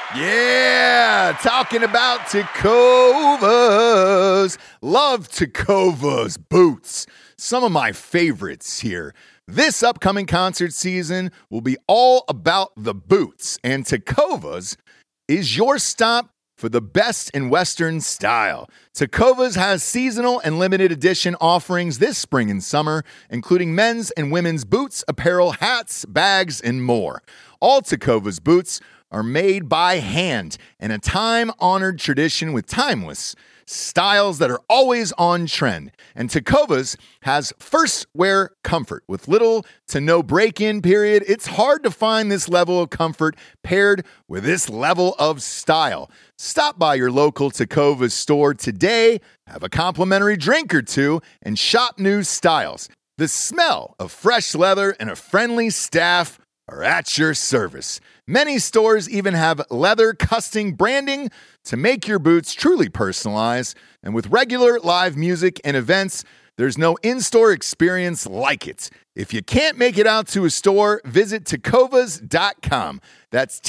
Yeah, talking about Tecovas. Love Tecovas boots. Some of my favorites here. This upcoming concert season will be all about the boots, and Tecovas is your stop for the best in Western style. Tecovas has seasonal and limited edition offerings this spring and summer, including men's and women's boots, apparel, hats, bags, and more. All Tecovas boots are made by hand in a time-honored tradition with timeless styles that are always on trend. And Tecovas has first wear comfort with little to no break-in period. It's hard to find this level of comfort paired with this level of style. Stop by your local Tecovas store today, have a complimentary drink or two, and shop new styles. The smell of fresh leather and a friendly staff are at your service. Many stores even have leather custom branding to make your boots truly personalized. And with regular live music and events, there's no in-store experience like it. If you can't make it out to a store, visit tecovas.com. That's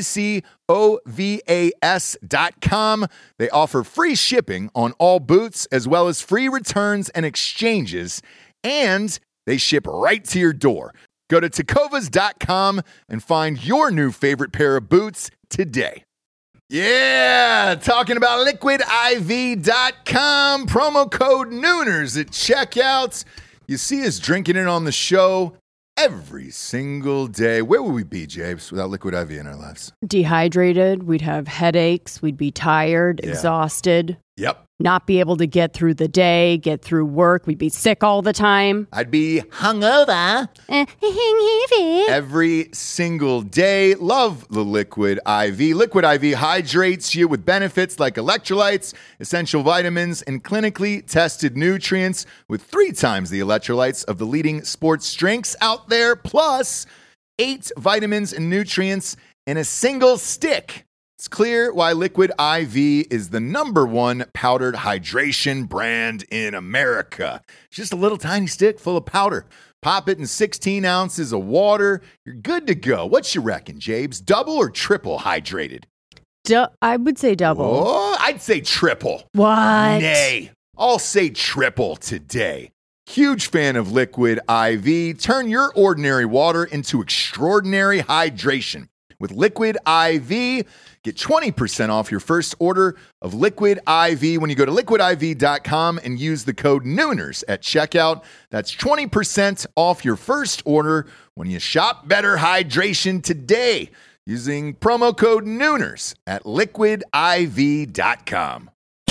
TECOVAS.com. They offer free shipping on all boots, as well as free returns and exchanges, and they ship right to your door. Go to tecovas.com and find your new favorite pair of boots today. Yeah, talking about liquidiv.com, promo code Nooners at checkout. You see us drinking it on the show every single day. Where would we be, Jabes, without Liquid IV in our lives? Dehydrated. We'd have headaches. We'd be tired, exhausted. Yep. Not be able to get through the day, get through work. We'd be sick all the time. I'd be hungover every single day. Love the Liquid IV. Liquid IV hydrates you with benefits like electrolytes, essential vitamins, and clinically tested nutrients with 3 times the electrolytes of the leading sports drinks out there, plus 8 vitamins and nutrients in a single stick. It's clear why Liquid IV is the #1 powdered hydration brand in America. It's just a little tiny stick full of powder. Pop it in 16 ounces of water. You're good to go. What you reckon, Jabes? Double or triple hydrated? I would say double. Oh, I'd say triple. What? Nay, I'll say triple today. Huge fan of Liquid IV. Turn your ordinary water into extraordinary hydration. With Liquid IV, get 20% off your first order of Liquid IV when you go to liquidiv.com and use the code Nooners at checkout. That's 20% off your first order when you shop Better Hydration today using promo code Nooners at liquidiv.com.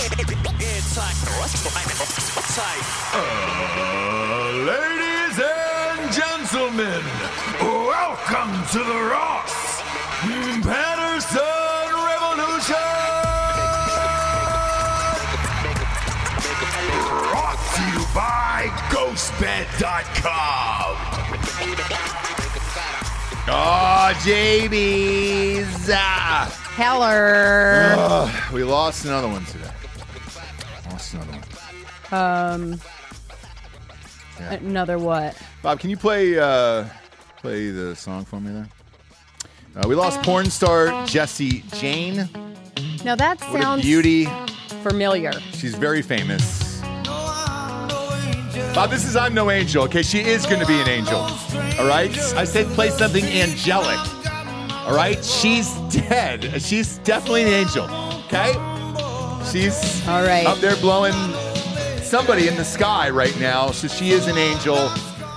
Ladies and gentlemen, welcome to the Ross Patterson Revolution! Brought to you by GhostBed.com. Oh, JB's. Heller. We lost another one today. Yeah. Another what? Bob, can you play the song for me there? We lost porn star Jessie Jane. Now that What a sounds beauty. familiar. She's very famous. Bob, this is I'm No Angel, okay? She is going to be an angel, all right? I said play something angelic, all right? She's dead. She's definitely an angel, okay? She's all right up there blowing somebody in the sky right now, so she is an angel.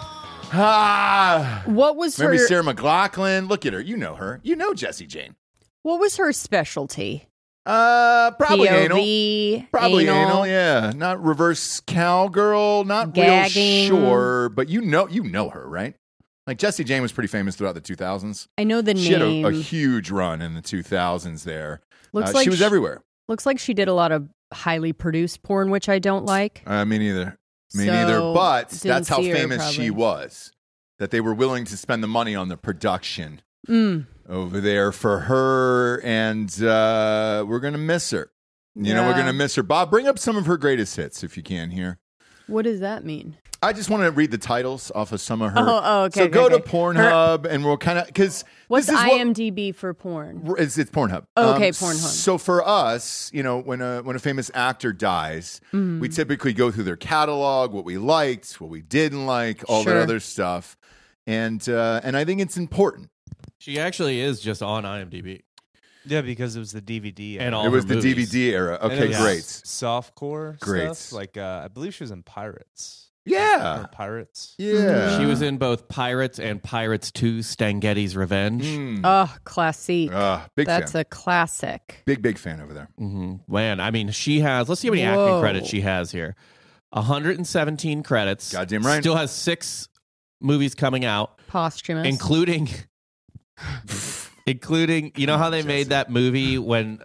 What was Remember her? Sarah McLachlan? Look at her. You know her. You know Jessie Jane. What was her specialty? Probably POV, anal. Probably anal. Yeah, not reverse cowgirl. Not gagging. real sure, but you know her, right? Like Jessie Jane was pretty famous throughout the 2000s. I know the She name. had a huge run in the 2000s. There, Looks like she was everywhere. Looks like she did a lot of highly produced porn, which I don't like. Me neither. Me So, neither. But didn't that's how see her, famous probably. she was. That they were willing to spend the money on the production over there for her, and we're gonna miss her. You know, we're gonna miss her. Bob, bring up some of her greatest hits if you can here. What does that mean? I just want to read the titles off of some of her. Okay. So go to Pornhub and we'll kind of, because what's IMDb for porn? It's Pornhub. Okay, Pornhub. So for us, when a famous actor dies, we typically go through their catalog, what we liked, what we didn't like, all that other stuff, and I think it's important. She actually is just on IMDb. Yeah, because it was the DVD era. And all it was her the movies. DVD era. Okay, great. Softcore Great. stuff. Like, I believe she was in Pirates. Yeah. Or Pirates. Yeah. She was in both Pirates and Pirates 2, Stangetti's Revenge. Oh, classic. Big That's fan. a classic. Big fan over there. Man, I mean, she has, let's see how many acting credits she has here. 117 credits. Goddamn right. Still has 6 movies coming out. Posthumous. Including, you know how they made that movie when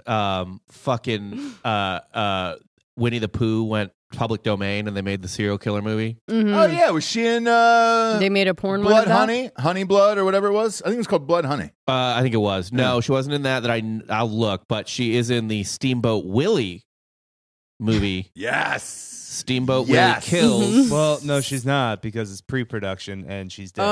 Winnie the Pooh went public domain and they made the serial killer movie? Oh, yeah. Was she in They made a porn Blood one of that? Honey? Honey Blood or whatever it was? I think it was called Blood Honey. I think it was. No, she wasn't in that I'll look, but she is in the Steamboat Willie movie. Yes. Steamboat Yes. Willie Kills. Well, no, she's not because it's pre-production and she's dead.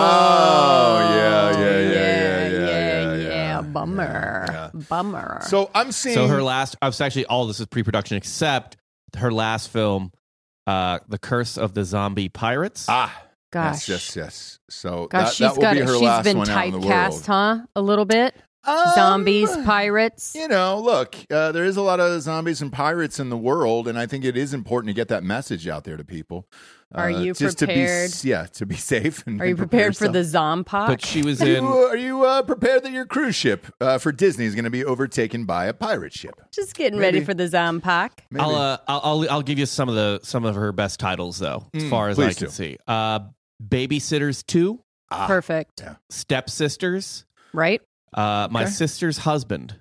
Yeah. Bummer. Yeah. Bummer. So I'm seeing. So her last, I was actually, all this is pre-production except her last film, The Curse of the Zombie Pirates. Gosh. Yes. So Gosh, that will be her last she's been one out in the world. typecast, huh? A little bit? Zombies, pirates. Look, there is a lot of zombies and pirates in the world, and I think it is important to get that message out there to people. Are you just prepared? To be safe. And, Are you prepared for the Zompok? But she was in. Are you prepared that your cruise ship for Disney is going to be overtaken by a pirate ship? Just getting ready for the Zompok. Maybe. I'll give you some of her best titles though, as far as I can see. Babysitters 2, Perfect. Yeah. Stepsisters, Right? My Sister's Husband,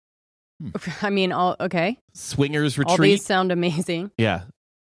I mean, okay. Swingers Retreat. All these sound amazing. Yeah.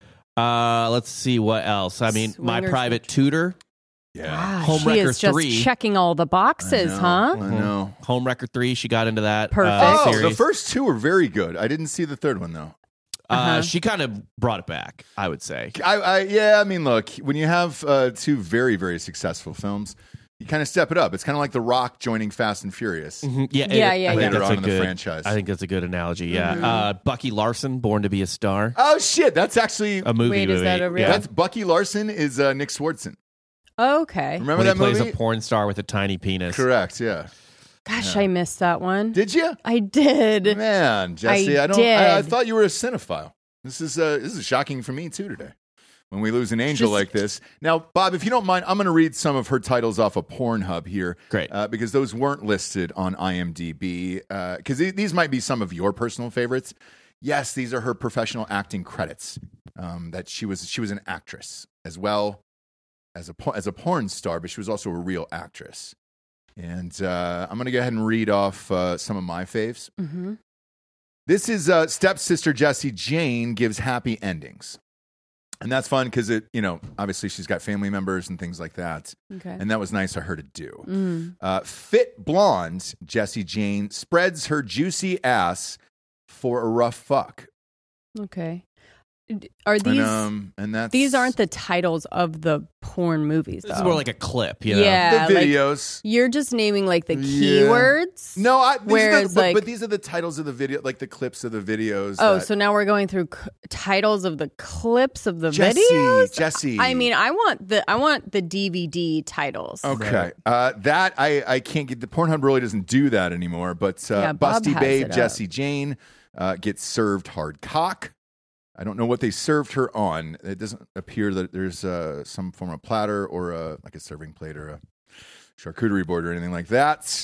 Let's see what else. I mean, My Swingers Private Tutor. Yeah. Gosh, she Homewrecker is just 3. checking all the boxes, huh? I know. Homewrecker 3. She got into that. Perfect. The Series. first 2 were very good. I didn't see the third one though. She kind of brought it back, I would say. I mean, look, when you have 2 very, very successful films, you kind of step it up. It's kind of like The Rock joining Fast and Furious. Yeah. I think Later that's on a in the good franchise. I think that's a good analogy. Yeah. Bucky Larson, Born to be a Star. Oh shit, that's actually A movie. Wait, is that a real- that's Bucky Larson is Nick Swartzen. Okay. Remember when that he plays movie? a porn star with a tiny penis. Correct. Yeah. Gosh, I missed that one. Did you? I did. Man, Jesse, I did. thought you were a cinephile. This is shocking for me too today. When we lose an angel like this. Now, Bob, if you don't mind, I'm going to read some of her titles off of Pornhub here. Great. Because those weren't listed on IMDb. Because these might be some of your personal favorites. Yes, these are her professional acting credits. That she was an actress as well as a porn star, but she was also a real actress. And I'm going to go ahead and read off some of my faves. Mm-hmm. This is stepsister Jessie Jane gives happy endings. And that's fun because obviously she's got family members and things like that. Okay. And that was nice of her to do. Fit blonde Jessie Jane spreads her juicy ass for a rough fuck. Okay. Are these and that's these aren't the titles of the porn movies, though? This is more like a clip, you know? Yeah, the like, videos. you're just naming like the keywords. No, whereas but these are the titles of the video, like the clips of the videos. Oh, so now we're going through titles of the clips of the videos. Jesse. I mean, I want the DVD titles. Okay, that I can't get. The Pornhub really doesn't do that anymore. But Yeah, Bob Busty has Babe it up. Jessie Jane gets served hard cock. I don't know what they served her on. It doesn't appear that there's some form of platter or like a serving plate or a charcuterie board or anything like that.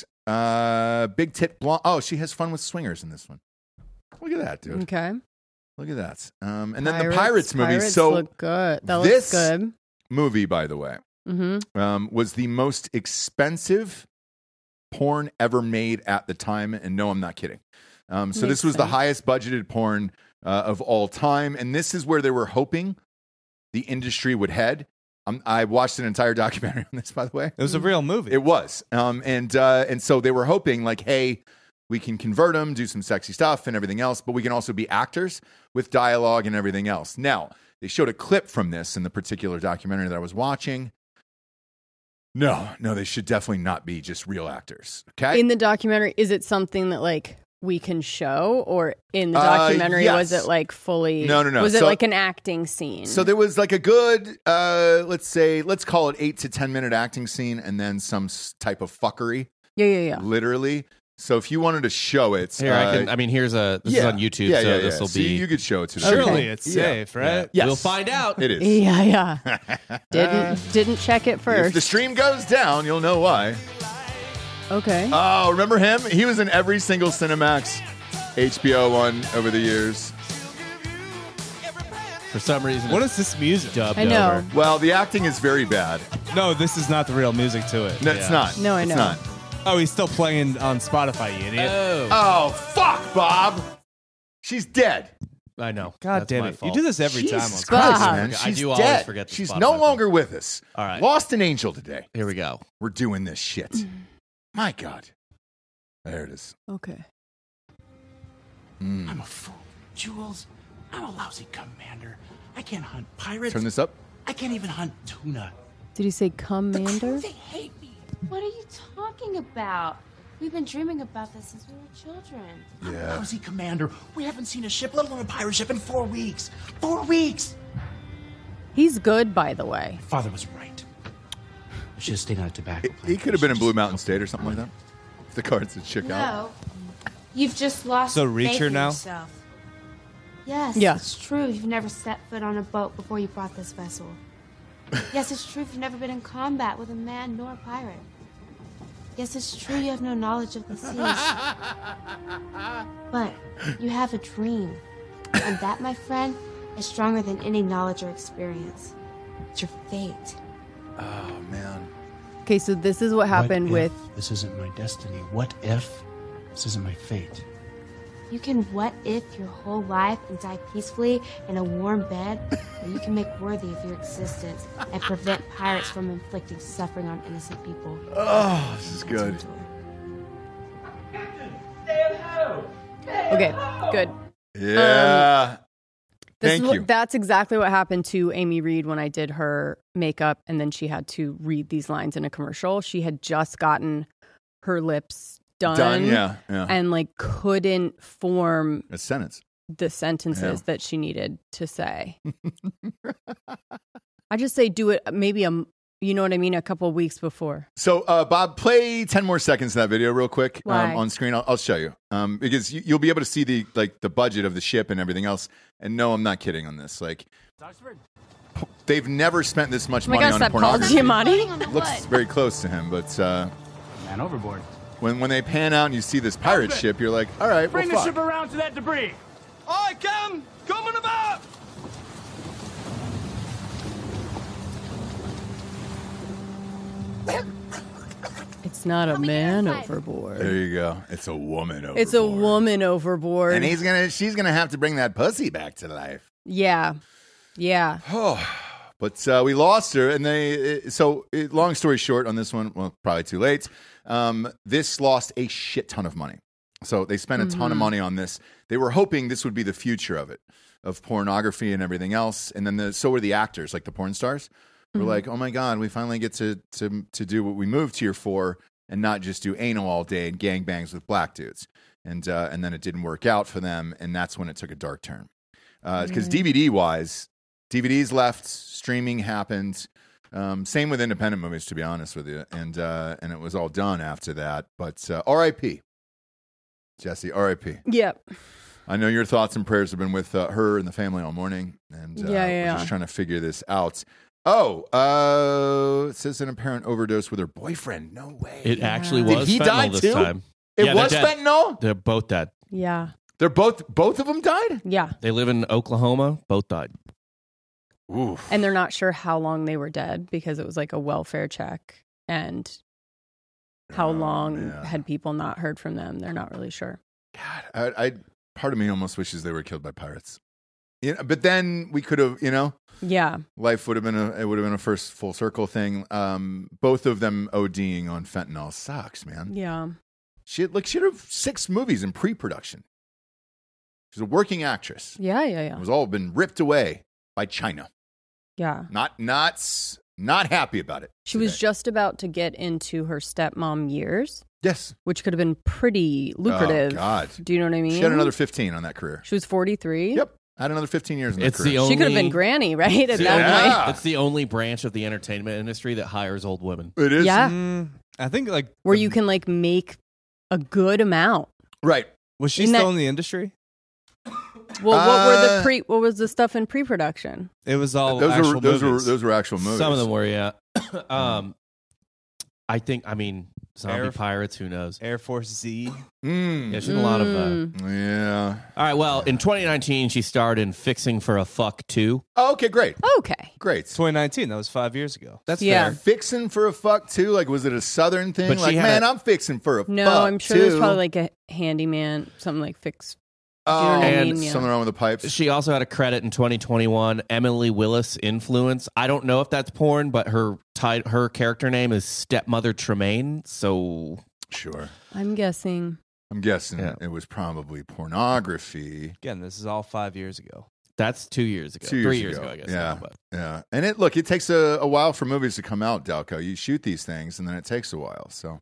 Big tit blonde. Oh, she has fun with swingers in this one. Look at that, dude. Okay. Look at that. And then the Pirates movie. Pirates So look good. That this looks good. movie, by the way, was the most expensive porn ever made at the time. And no, I'm not kidding. So this was the highest budgeted porn of all time. And this is where they were hoping the industry would head. I watched an entire documentary on this, by the way. It was a real movie. It was. And so they were hoping like, hey, We can convert them, do some sexy stuff and everything else, but we can also be actors with dialogue and everything else. Now, they showed a clip from this in the particular documentary that I was watching. No, they should definitely not be just real actors. Okay. In the documentary, is it something that like we can show, or in the documentary yes. was it like fully? No. Was it like an acting scene? So there was like a good, let's call it 8 to 10 minute acting scene, and then some type of fuckery. Yeah. Literally. So if you wanted to show it, Here, this is on YouTube, so this will be. See, you could show it to the Surely people. it's safe, right? Yes. We'll find out. It is. Yeah. Didn't check it If first. the stream goes down, you'll know why. Okay. Oh, remember him? He was in every single Cinemax HBO one over the years. For some reason, What is this music? dubbed I know. over. Well, the acting is very bad. No, this is not the real music to it. No, it's not. No, I It's know. not. Oh, he's still playing on Spotify, you idiot. Oh, fuck, Bob. She's dead. I know. God That's damn my it. fault. You do this every time. Jesus on Christ, Bob. man. I She's do always dead. forget the She's Spotify no phone. longer with us. All right. Lost an angel today. Here we go. We're doing this shit. My God. There it is. Okay. I'm a fool. Jules, I'm a lousy commander. I can't hunt pirates. Turn this up. I can't even hunt tuna. Did he say commander? They hate me. What are you talking about? We've been dreaming about this since we were children. Yeah. Lousy commander. We haven't seen a ship, let alone a pirate ship, in 4 weeks. 4 weeks! He's good, by the way. Father was right. I should have stayed on a tobacco plant. He could have been in Blue Mountain State or something like that. If the cards had shook out. No. You've just lost So faith Reacher in now? yourself. Yes, Yeah. it's true. You've never set foot on a boat before you bought this vessel. Yes, it's true. You've never been in combat with a man nor a pirate. Yes, it's true. You have no knowledge of the seas. But you have a dream. And that, my friend, is stronger than any knowledge or experience. It's your fate. Oh, man. Okay, so this is what happened What if with. this isn't my destiny? What if this isn't my fate? You can what if your whole life and die peacefully in a warm bed, or you can make worthy of your existence and prevent pirates from inflicting suffering on innocent people. Oh, this is good. Okay, good. Yeah. Thank you. That's exactly what happened to Amy Reed when I did her makeup, and then she had to read these lines in a commercial. She had just gotten her lips done, yeah. and like couldn't form A sentence. the sentences Yeah. that she needed to say. I just say do it maybe you know what I mean, a couple of weeks before. So, Bob, play 10 more seconds of that video real quick Why? on screen. I'll show you because you'll be able to see the budget of the ship and everything else. And no, I'm not kidding on this. Like, they've never spent this much Oh my money gosh, on that Paul pornography. Giamatti? Looks very close to him, but Man overboard. when they pan out and you see this pirate ship, you're like, all right, well, fuck. around to that debris. I can! Coming about! It's not a man overboard. There you go. It's a woman overboard. It's a woman overboard. And she's gonna have to bring that pussy back to life. Yeah. But we lost her, and long story short on this one, well, probably too late. This lost a shit ton of money. So they spent a ton of money on this. They were hoping this would be the future of pornography and everything else. And then so were the actors, like the porn stars. We're like, oh my God, we finally get to do what we moved here for, and not just do anal all day and gangbangs with black dudes. And then it didn't work out for them, and that's when it took a dark turn. Because DVD-wise, DVDs left, streaming happened. Same with independent movies, to be honest with you, and it was all done after that. But R.I.P. Jesse, R.I.P. Yep. I know your thoughts and prayers have been with her and the family all morning, and we're just trying to figure this out. Oh, it says an apparent overdose with her boyfriend. No way. It actually Did was he fentanyl die this too? time. It Yeah, was they're dead. fentanyl? They're both dead. Yeah. They're both of them died? Yeah. They live in Oklahoma. Both died. Oof. And they're not sure how long they were dead because it was like a welfare check, and how long yeah. had people not heard from them. They're not really sure. God, I part of me almost wishes they were killed by pirates. But then we could have, Yeah. life would have been a first full circle thing. Both of them ODing on fentanyl sucks, man. Yeah. She had 6 movies in pre-production. She's a working actress. Yeah. It was all been ripped away by China. Yeah. Not happy about it. She was just about to get into her stepmom years. Yes. Which could have been pretty lucrative. Oh, God. Do you know what I mean? She had another 15 on that career. She was 43. Yep. Had another 15 years in that career. She could have been granny, right? At that point. It's the only branch of the entertainment industry that hires old women. It is. Yeah. I think where you can make a good amount. Right. Was she still in the industry? Well, what was the stuff in pre-production? It was all those movies. were actual movies. Some of them were, yeah. Zombie Pirates, who knows? Air Force Z. Yeah, she's in a lot of Yeah. All right, well, in 2019, she starred in Fixing for a Fuck 2. Oh, okay, great. Okay. Great. 2019, that was 5 years ago. That's Yeah. fair. Fixing for a fuck too? Was it a Southern thing? But she had I'm fixing for a fuck. No, I'm sure too. there's probably a handyman, something like fix. Do you know what I and mean? Yeah. Something wrong with the pipes. She also had a credit in 2021, Emily Willis Influence. I don't know if that's porn, but her character name is Stepmother Tremaine, so... Sure. I'm guessing It was probably pornography. Again, this is all 5 years ago. That's 2 years ago. 3 years ago, I guess. Yeah. now, but. Yeah. And it takes a while for movies to come out, Delco. You shoot these things, and then it takes a while. So,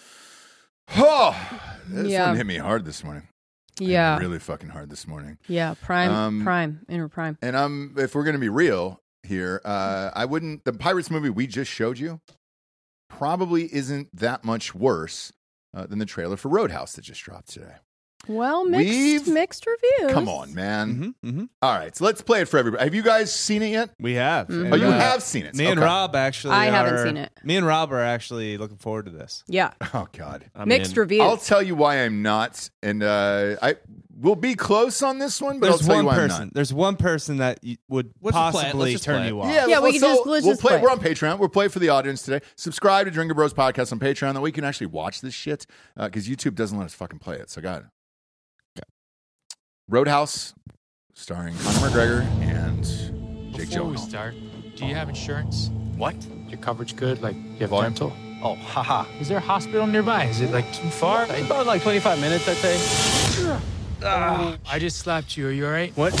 this one hit me hard this morning. Yeah. Really fucking hard this morning. Yeah. Inner prime. And if we're going to be real here, the Pirates movie we just showed you probably isn't that much worse than the trailer for Roadhouse that just dropped today. Well, mixed reviews. Come on, man. Mm-hmm. All right, so let's play it for everybody. Have you guys seen it yet? We have. Mm-hmm. Oh, you have seen it. Me and Rob actually I haven't seen it. Me and Rob are actually looking forward to this. Yeah. Oh, God. Mixed reviews. I'll tell you why I'm not, and I will be close on this one, but I'll tell you why I'm not. There's one person that would possibly turn you off. We can let's just play. We're on Patreon. We'll play for the audience today. Subscribe to Drinker Bros Podcast on Patreon. That way you can actually watch this shit, because YouTube doesn't let us fucking play it. So, God. Roadhouse, starring Conor McGregor and Jake Gyllenhaal. Before we start, do you have insurance? What? Your coverage good? Like, you have dental? Oh, haha. Is there a hospital nearby? Is it, too far? About 25 minutes, I'd say. I just slapped you. Are you all right? What?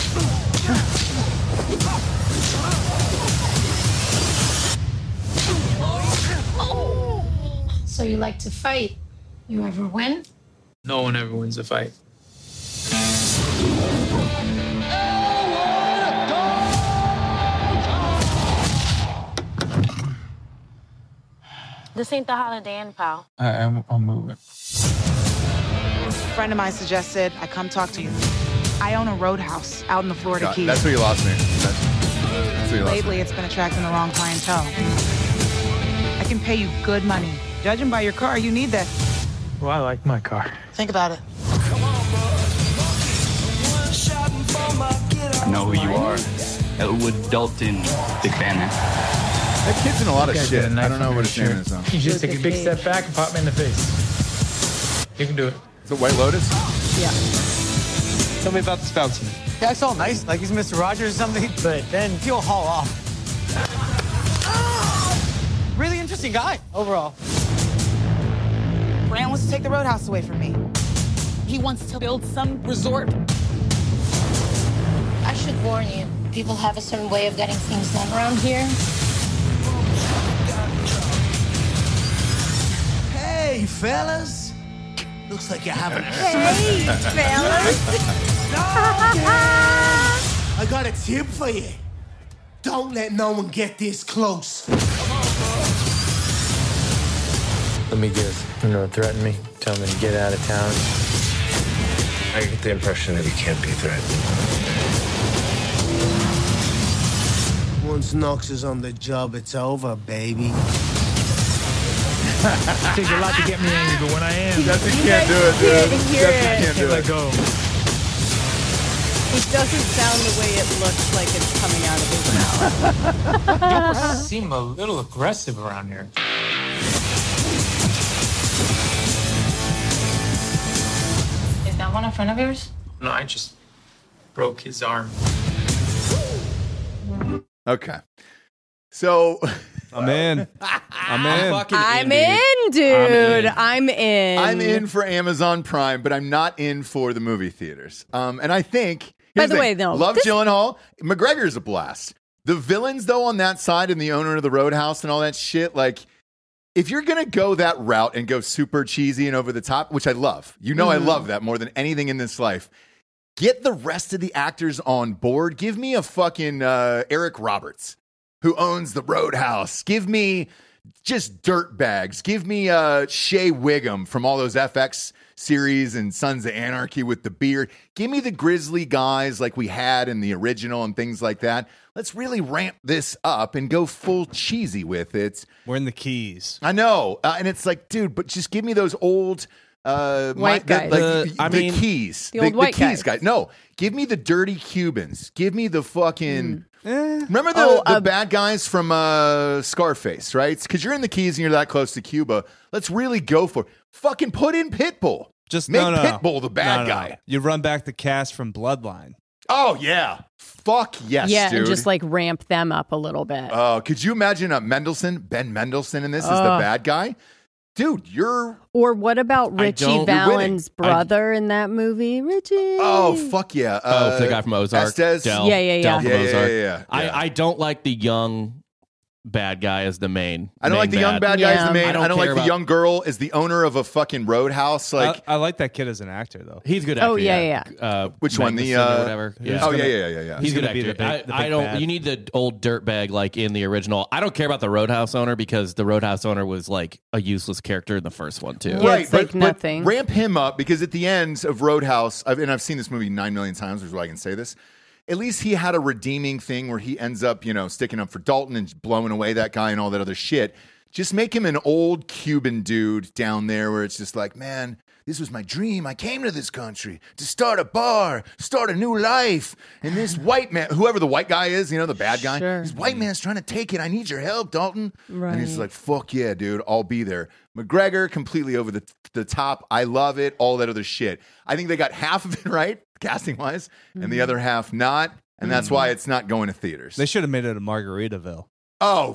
So you like to fight? You ever win? No one ever wins a fight. This ain't the Holiday Inn, pal. I'm moving. A friend of mine suggested I come talk to you. I own a roadhouse out in the Florida God, Keys. that's where you lost me. That's where you lost Lately, me. it's been attracting the wrong clientele. I can pay you good money. Judging by your car, you need that. Well, I like my car. Think about it. I know who you are. Elwood Dalton. Big fan, man. That kid's in a lot of You guys shit. got a knife I don't know under what his your name shirt. is, though. You just take a big step back and pop me in the face. You can do it. Is it White Lotus? Yeah. Tell me about this bouncer. He acts all nice, like he's Mr. Rogers or something, but then he'll haul off. Really interesting guy, overall. Brand wants to take the roadhouse away from me. He wants to build some resort. I should warn you. People have a certain way of getting things done around here. Hey, fellas. Looks like you're having a Hey, fellas. I got a tip for you. Don't let no one get this close. Let me guess. You're gonna threaten me? Tell me to get out of town? I get the impression that he can't be threatened. Once Knox is on the job, it's over, baby. It takes a lot to get me angry, but when I am, Jesse can't do it, dude. Jesse can't do let it. go. It doesn't sound the way it looks like it's coming out of his mouth. You seem a little aggressive around here. Is that one a friend of yours? No, I just broke his arm. Okay. So I'm in. I'm in, dude. I'm in. I'm in for Amazon Prime, but I'm not in for the movie theaters. And I think, By the way, no, love Gyllenhaal. McGregor's a blast. The villains, though, on that side and the owner of the Roadhouse and all that shit, like, if you're going to go that route and go super cheesy and over the top, which I love, I love that more than anything in this life, get the rest of the actors on board. Give me a fucking Eric Roberts, who owns the Roadhouse. Give me just dirtbags. Give me Shea Wiggum from all those FX series and Sons of Anarchy with the beard. Give me the grizzly guys like we had in the original and things like that. Let's really ramp this up and go full cheesy with it. We're in the Keys. I know. And it's like, dude, but just give me those old... white guys. The Keys. The old white Keys guys. No, give me the dirty Cubans. Give me the fucking... Remember the bad guys from Scarface, right? Because you're in the Keys and you're that close to Cuba. Let's really go for it. Fucking put in Pitbull. Just make Pitbull the bad guy. You run back the cast from Bloodline. Oh, yeah. Fuck yes, dude. And just like ramp them up a little bit. Could you imagine Ben Mendelsohn in this as the bad guy? Dude, you're... Or what about Richie Valens' brother in that movie? Richie. Oh, fuck yeah. The guy from Ozark. Estes? Del. Yeah. Del from Ozark. Yeah. I don't like the young bad guy as the main. I don't like the young bad guy as the main. I don't like the young girl as the owner of a fucking Roadhouse. Like, I like that kid as an actor, though. He's a good actor. Oh, yeah. Which one? The whatever. Yeah. Yeah. He's a good actor. I don't. bad. You need the old dirtbag like in the original. I don't care about the Roadhouse owner because the Roadhouse owner was like a useless character in the first one too. Yeah, Right, it's like nothing. But ramp him up because at the end of Roadhouse, and I've seen this movie 9 million times, which is why I can say this. At least he had a redeeming thing where he ends up, sticking up for Dalton and blowing away that guy and all that other shit. Just make him an old Cuban dude down there where it's just like, man, this was my dream. I came to this country to start a bar, start a new life. And this white man, whoever the white guy is, the bad guy, this white man's trying to take it. I need your help, Dalton. Right. And he's like, fuck yeah, dude, I'll be there. McGregor, completely over the top. I love it. All that other shit. I think they got half of it right, casting-wise, and the other half not. And that's why it's not going to theaters. They should have made it a Margaritaville. Oh,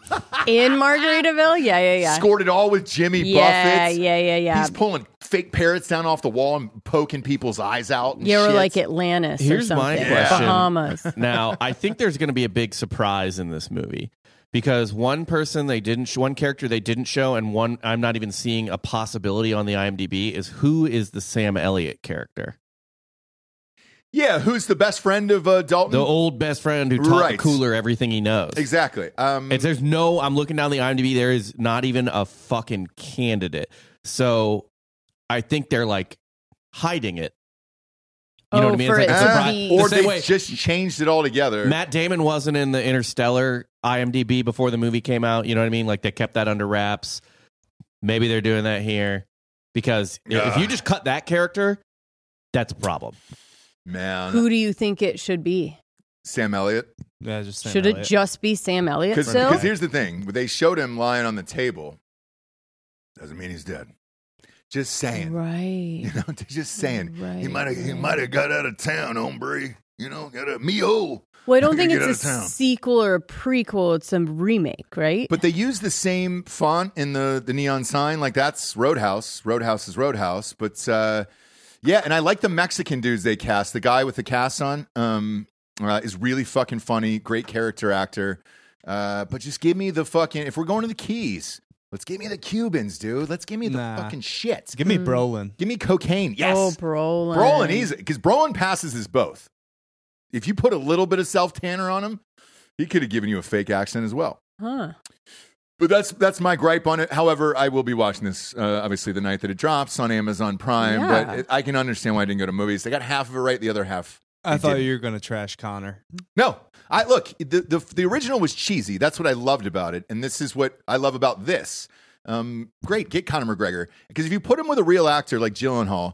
in Margaritaville? Yeah. Scored it all with Jimmy Buffett. Yeah. He's pulling fake parrots down off the wall and poking people's eyes out. And or shit. like Atlantis Here's or my something. question. Bahamas. Now, I think there's going to be a big surprise in this movie because one character they didn't show, and one I'm not even seeing a possibility on the IMDb is who is the Sam Elliott character. Yeah, who's the best friend of Dalton? The old best friend who taught the cooler everything he knows. Exactly. I'm looking down the IMDb, there is not even a fucking candidate. So I think they're like hiding it. You know what I mean? It's like a surprise. Or they just changed it all together. Matt Damon wasn't in the Interstellar IMDb before the movie came out. You know what I mean? Like they kept that under wraps. Maybe they're doing that here. Because if you just cut that character, that's a problem. Man. Who do you think it should be? Sam Elliott. Yeah, just Sam Should Elliott. it just be Sam Elliott still? Because here's the thing. They showed him lying on the table. Doesn't mean he's dead. Just saying. Right. Just saying. Right. He might have got out of town, hombre. Got a mio. Well, I don't think it's a sequel or a prequel. It's a remake, right? But they use the same font in the neon sign. Like, that's Roadhouse. Roadhouse is Roadhouse. But, yeah, and I like the Mexican dudes they cast. The guy with the cast on is really fucking funny. Great character actor. But just give me the fucking... If we're going to the Keys, let's give me the Cubans, dude. Let's give me the fucking shit. Give me Brolin. Give me cocaine. Yes. Oh, Brolin. Brolin, easy. Because Brolin passes as both. If you put a little bit of self-tanner on him, he could have given you a fake accent as well. Huh. But that's my gripe on it. However, I will be watching this, obviously, the night that it drops on Amazon Prime. Yeah. But I can understand why I didn't go to movies. They got half of it right, the other half. I thought you were going to trash Connor. No. Look, the original was cheesy. That's what I loved about it. And this is what I love about this. Great, get Conor McGregor. Because if you put him with a real actor like Gyllenhaal's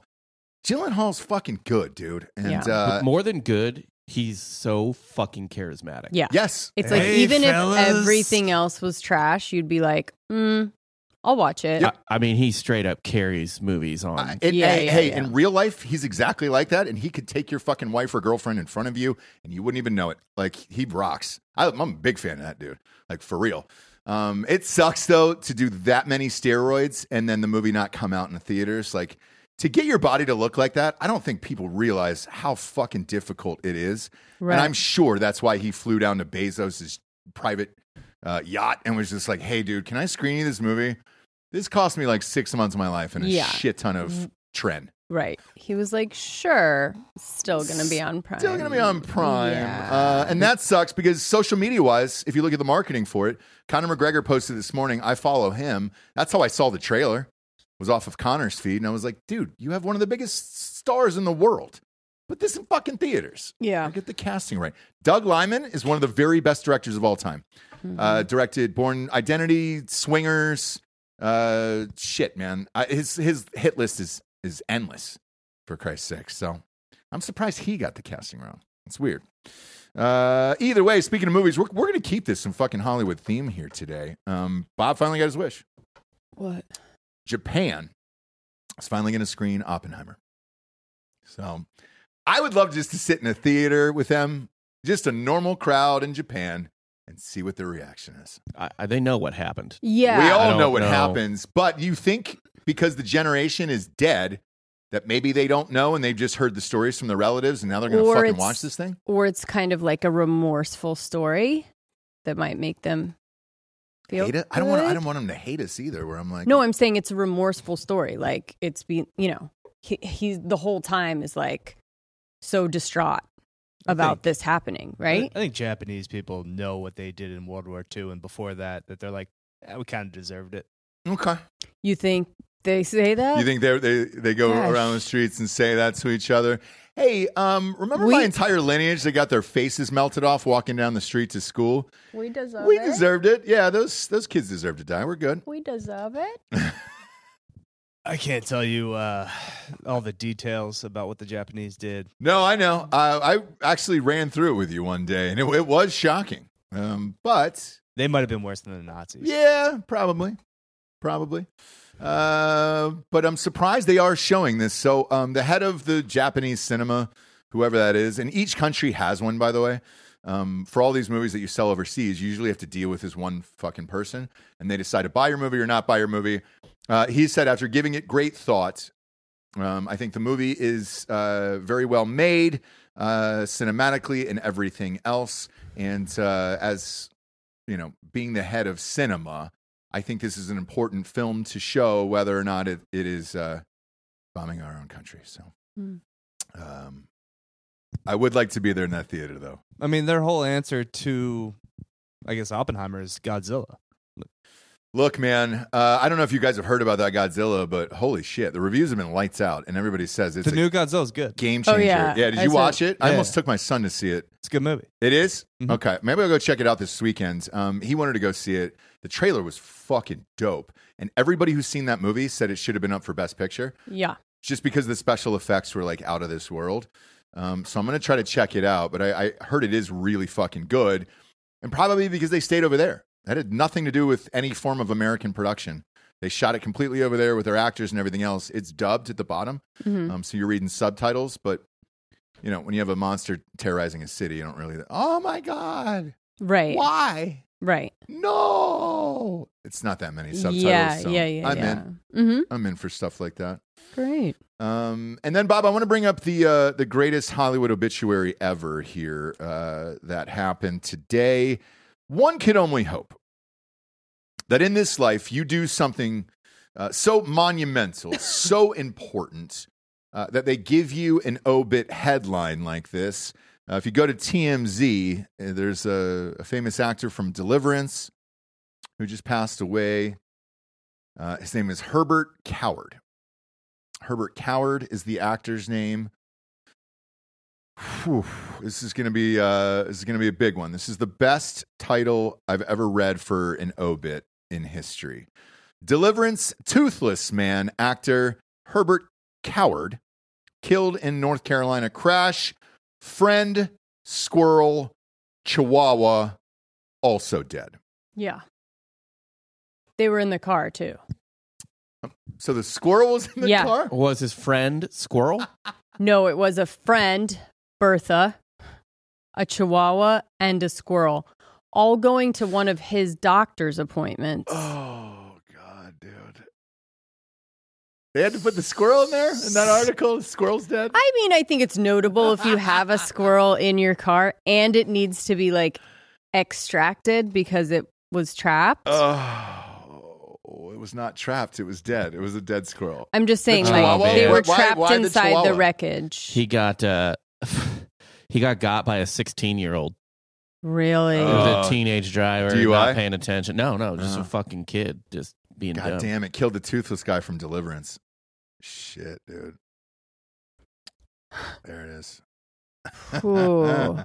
fucking good, dude. And but more than good, he's so fucking charismatic. Yeah. Yes. It's like, even if everything else was trash, you'd be like, I'll watch it. Yeah. I mean, he straight up carries movies on. In real life, he's exactly like that. And he could take your fucking wife or girlfriend in front of you and you wouldn't even know it. Like, he rocks. I'm a big fan of that dude. Like, for real. It sucks, though, to do that many steroids and then the movie not come out in the theaters. Like, to get your body to look like that, I don't think people realize how fucking difficult it is. Right. And I'm sure that's why he flew down to Bezos' private yacht and was just like, hey, dude, can I screen you this movie? This cost me like 6 months of my life and a shit ton of tren. Right. He was like, sure, still going to be on Prime. Still going to be on Prime. Yeah. And that sucks because social media-wise, if you look at the marketing for it, Conor McGregor posted this morning, I follow him. That's how I saw the trailer. It was off of Conor's feed. And I was like, dude, you have one of the biggest stars in the world. Put this in fucking theaters. Yeah. Get the casting right. Doug Liman is one of the very best directors of all time. Directed Born Identity, Swingers. Shit, man. His hit list is endless, for Christ's sake. So I'm surprised he got the casting wrong. It's weird. Either way, speaking of movies, we're going to keep this some fucking Hollywood theme here today. Bob finally got his wish. What? Japan is finally going to screen Oppenheimer. So I would love just to sit in a theater with them, just a normal crowd in Japan, and see what their reaction is. They know what happened. Yeah. We all know what happens, but you think because the generation is dead that maybe they don't know and they've just heard the stories from the relatives and now they're going to fucking watch this thing? Or it's kind of like a remorseful story that might make them feel hate it? I don't want them to hate us either, where I'm like... No, I'm saying it's a remorseful story. Like, it's been, he's the whole time is like so distraught about this happening, right? I think Japanese people know what they did in World War II and before that they're like, we kind of deserved it. Okay. You think they say that? You think they go around the streets and say that to each other? Hey, remember my entire lineage that got their faces melted off walking down the street to school? We deserve it. We deserved it. Yeah, those kids deserve to die. We're good. We deserve it. I can't tell you all the details about what the Japanese did. No, I know. I actually ran through it with you one day, and it was shocking. But they might have been worse than the Nazis. Yeah, probably. But I'm surprised they are showing this. So the head of the Japanese cinema, whoever that is, and each country has one, by the way. For all these movies that you sell overseas, you usually have to deal with this one fucking person, and they decide to buy your movie or not buy your movie. He said after giving it great thought, I think the movie is very well made, cinematically and everything else. And as being the head of cinema, I think this is an important film to show whether or not it is bombing our own country. So I would like to be there in that theater, though. I mean, their whole answer to, I guess, Oppenheimer is Godzilla. Look, man, I don't know if you guys have heard about that Godzilla, but holy shit, the reviews have been lights out, and everybody says it's the new Godzilla's good. Game changer. Oh, yeah. Did you watch it? I almost took my son to see it. It's a good movie. It is? Mm-hmm. Okay, maybe I'll go check it out this weekend. He wanted to go see it. The trailer was fucking dope, and everybody who's seen that movie said it should have been up for Best Picture. Yeah. Just because the special effects were like out of this world. So I'm going to try to check it out, but I heard it is really fucking good, and probably because they stayed over there. That had nothing to do with any form of American production. They shot it completely over there with their actors and everything else. It's dubbed at the bottom, so you're reading subtitles. But when you have a monster terrorizing a city, you don't really. Oh my god! Right? Why? Right? No, it's not that many subtitles. Yeah, so yeah. I'm in. Mm-hmm. I'm in for stuff like that. Great. And then Bob, I want to bring up the greatest Hollywood obituary ever here that happened today. One could only hope that in this life you do something so monumental, so important, that they give you an obit headline like this. If you go to TMZ, there's a famous actor from Deliverance who just passed away. His name is Herbert Coward. Herbert Coward is the actor's name. Whew. This is going to be a big one. This is the best title I've ever read for an obit in history. Deliverance toothless man actor Herbert Coward killed in North Carolina crash. Friend, squirrel, chihuahua also dead. Yeah. They were in the car too. So the squirrel was in the car? Was his friend squirrel? No, it was a friend, Bertha, a chihuahua, and a squirrel. all going to one of his doctor's appointments. Oh, God, dude. They had to put the squirrel in there in that article? The squirrel's dead? I mean, I think it's notable if you have a squirrel in your car and it needs to be like extracted because it was trapped. Oh, it was not trapped. It was dead. It was a dead squirrel. I'm just saying, Chihuahua? like, they were Why trapped the inside the Chihuahua? wreckage. He got by a 16-year-old. Really? It was a teenage driver DUI? not paying attention. No, just a fucking kid just being God dumb. damn it. Killed the toothless guy from Deliverance. Shit, dude. There it is. Ooh.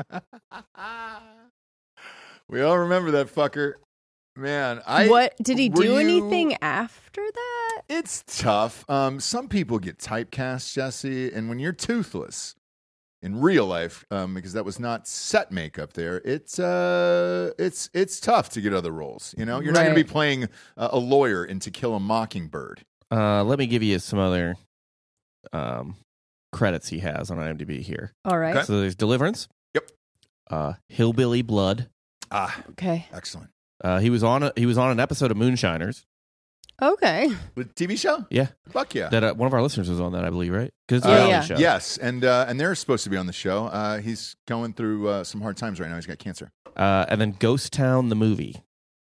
We all remember that fucker. Man, What did he were do you- anything after that? It's tough. Some people get typecast, Jesse, and when you're toothless in real life, because that was not set makeup there, it's tough to get other roles. You know, you're not going to be playing a lawyer in To Kill a Mockingbird. Let me give you some other credits he has on IMDb here. All right. Okay. So there's Deliverance. Yep. Hillbilly Blood. Okay. Excellent. He was on an episode of Moonshiners. Okay. The TV show? Yeah. Fuck yeah. That one of our listeners was on that, I believe, right? Because it's a Yeah, reality yeah. show. Yes, and they're supposed to be on the show. He's going through some hard times right now. He's got cancer. And then Ghost Town the movie.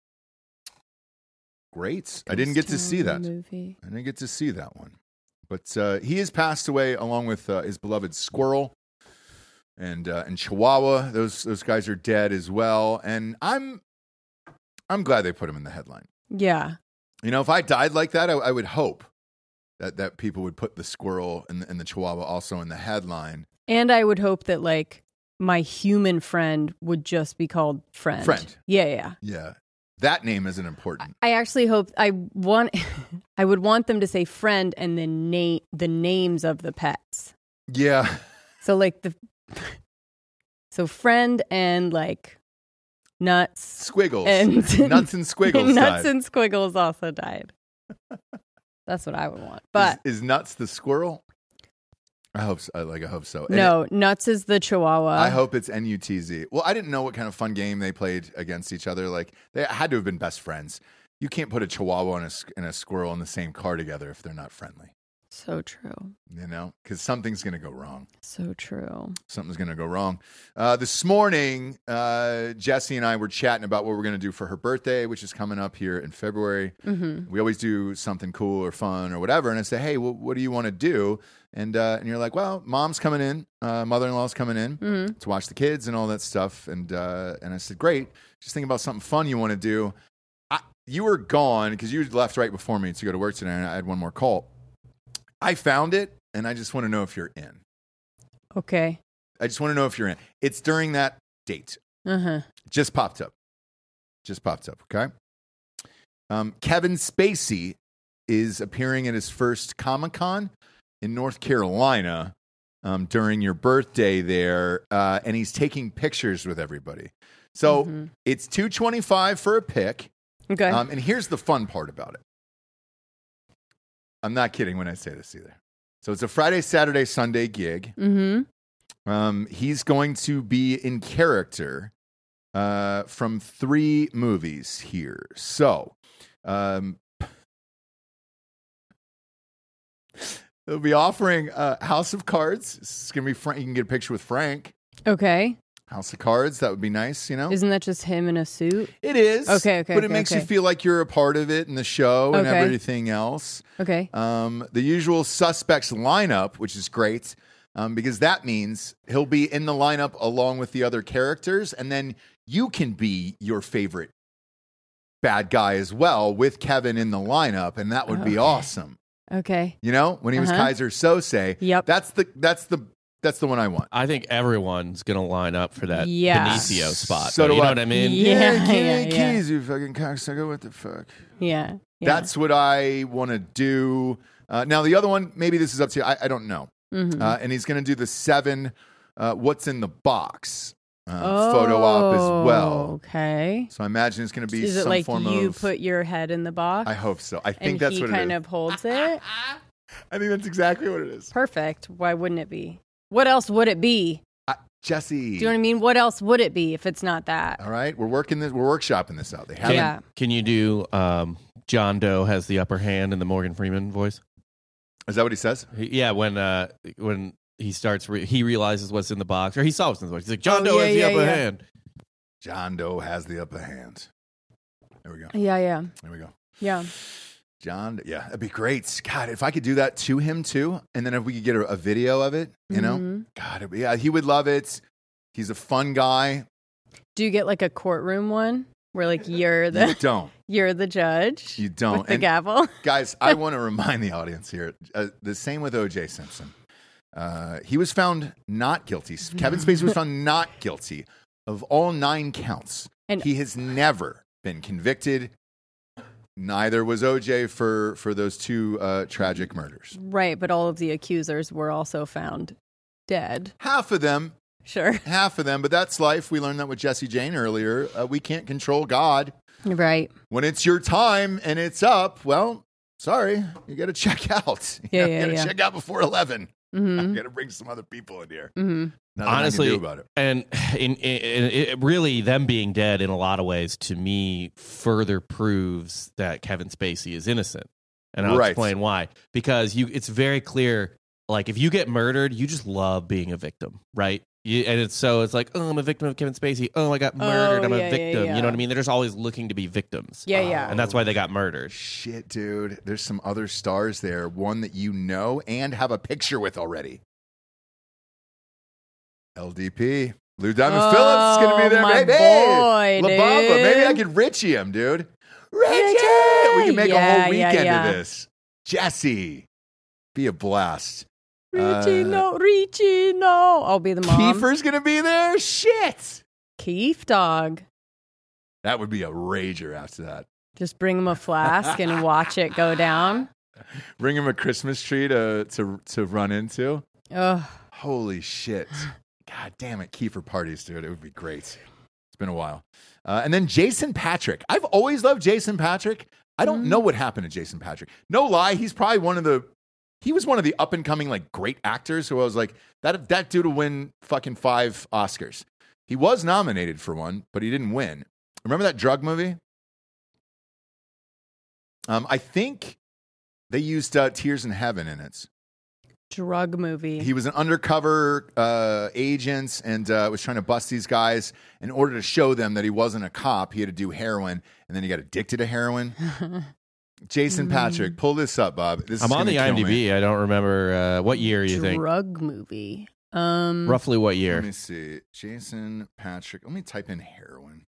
Great. I didn't get to see that. Movie. I didn't get to see that one. But he has passed away along with his beloved Squirrel and Chihuahua. Those guys are dead as well. And I'm glad they put him in the headline. Yeah. You know, if I died like that, I would hope that people would put the Squirrel and the Chihuahua also in the headline. And I would hope that, like, my human friend would just be called Friend. Friend. Yeah. Yeah. That name isn't important. I actually hope I would want them to say Friend and then the names of the pets. Yeah. So like so Friend and like Nuts. Squiggles. And Nuts and Squiggles Nuts died. and Squiggles also died. That's what I would want. But Is Nuts the squirrel? I hope so. I hope so. And no, Nuts is the Chihuahua. I hope it's NUTZ. Well, I didn't know what kind of fun game they played against each other. Like, they had to have been best friends. You can't put a Chihuahua and a squirrel in the same car together if they're not friendly. So true. You know, because something's going to go wrong. So true. Something's going to go wrong. This morning, Jesse and I were chatting about what we're going to do for her birthday, which is coming up here in February. Mm-hmm. We always do something cool or fun or whatever. And I say, hey, well, what do you want to do? And you're like, well, mom's coming in, mother-in-law's coming in to watch the kids and all that stuff. And I said, great. Just think about something fun you want to do. You were gone because you left right before me to go to work today, and I had one more call. I found it, and I just want to know if you're in. Okay. I just want to know if you're in. It's during that date. Uh-huh. Just popped up, okay? Kevin Spacey is appearing at his first Comic-Con in North Carolina during your birthday there, and he's taking pictures with everybody. So it's $225 for a pic. Okay. And here's the fun part about it. I'm not kidding when I say this either. So it's a Friday, Saturday, Sunday gig. Mm-hmm. He's going to be in character from 3 movies here. So they'll be offering House of Cards. It's going to be Frank. You can get a picture with Frank. Okay. House of Cards. That would be nice, you know? Isn't that just him in a suit? It is. Okay. But it makes you feel like you're a part of it and the show and Okay. everything else. Okay. The Usual Suspects lineup, which is great, because that means he'll be in the lineup along with the other characters, and then you can be your favorite bad guy as well with Kevin in the lineup, and that would be awesome. Okay. You know, when he was Kaiser Sose. Yep. That's the one I want. I think everyone's going to line up for that Yeah. Benicio spot. So though. do You know I. what I mean? Yeah, give me yeah, the yeah. keys, you fucking cocksucker. What the fuck? Yeah. That's what I want to do. Now, the other one, maybe this is up to you. I don't know. Mm-hmm. And he's going to do the 7 What's in the Box photo op as well. Okay. So I imagine it's going to be Is it some like form you of... put your head in the box? I hope so. I think and that's he what it is. kind of holds it? I think that's exactly what it is. Perfect. Why wouldn't it be? What else would it be? Jesse. Do you know what I mean? What else would it be if it's not that? All right, we're workshopping this out. They haven't. Can you do John Doe has the upper hand in the Morgan Freeman voice? Is that what he says? When he starts, he realizes what's in the box, or he saw what's in the box. He's like, John Doe has the upper hand. John Doe has the upper hand. There we go. Yeah. There we go. Yeah. John, yeah, that'd be great. God, if I could do that to him too, and then if we could get a video of it, you know, God, he would love it. He's a fun guy. Do you get like a courtroom one where like you're the you're the judge? You don't. With the gavel, guys. I want to remind the audience here. The same with O.J. Simpson. He was found not guilty. Kevin Spacey was found not guilty of all 9 counts, and he has never been convicted. Neither was OJ for those 2 tragic murders. Right, but all of the accusers were also found dead. Half of them. Sure. Half of them, but that's life. We learned that with Jesse Jane earlier. We can't control God. Right. When it's your time and it's up, well, sorry, you got to check out. You got to check out before 11. I got to bring some other people in here. Honestly, about it. And it really, them being dead in a lot of ways, to me, further proves that Kevin Spacey is innocent. And I'll explain why. Because it's very clear, like, if you get murdered, you just love being a victim, right? It's like, oh, I'm a victim of Kevin Spacey. Oh, I got murdered. I'm a victim. You know what I mean? They're just always looking to be victims. Yeah. And that's why they got murdered. Shit, dude. There's some other stars there. One that you know and have a picture with already. LDP. Lou Diamond Phillips is going to be there, my baby. Boy, La Bamba. dude. Maybe I could Richie him, dude. Richie! We can make a whole weekend of this. Jesse. Be a blast. Richie, no. I'll be the mom. Kiefer's going to be there? Shit. Keith, dog. That would be a rager after that. Just bring him a flask and watch it go down. Bring him a Christmas tree to run into. Ugh. Holy shit. God damn it. Kiefer parties, dude. It would be great. It's been a while. And then Jason Patric. I've always loved Jason Patric. I don't know what happened to Jason Patric. No lie, he's probably he was one of the up-and-coming, like, great actors who I was like, that dude will win fucking 5 Oscars. He was nominated for one, but he didn't win. Remember that drug movie? I think they used Tears in Heaven in it. Drug movie. He was an undercover agent and was trying to bust these guys. In order to show them that he wasn't a cop, he had to do heroin, and then he got addicted to heroin. Jason Patric, pull this up, Bob. I'm on the IMDb. I don't remember what year you think. Drug movie. Roughly what year? Let me see. Jason Patric. Let me type in heroin.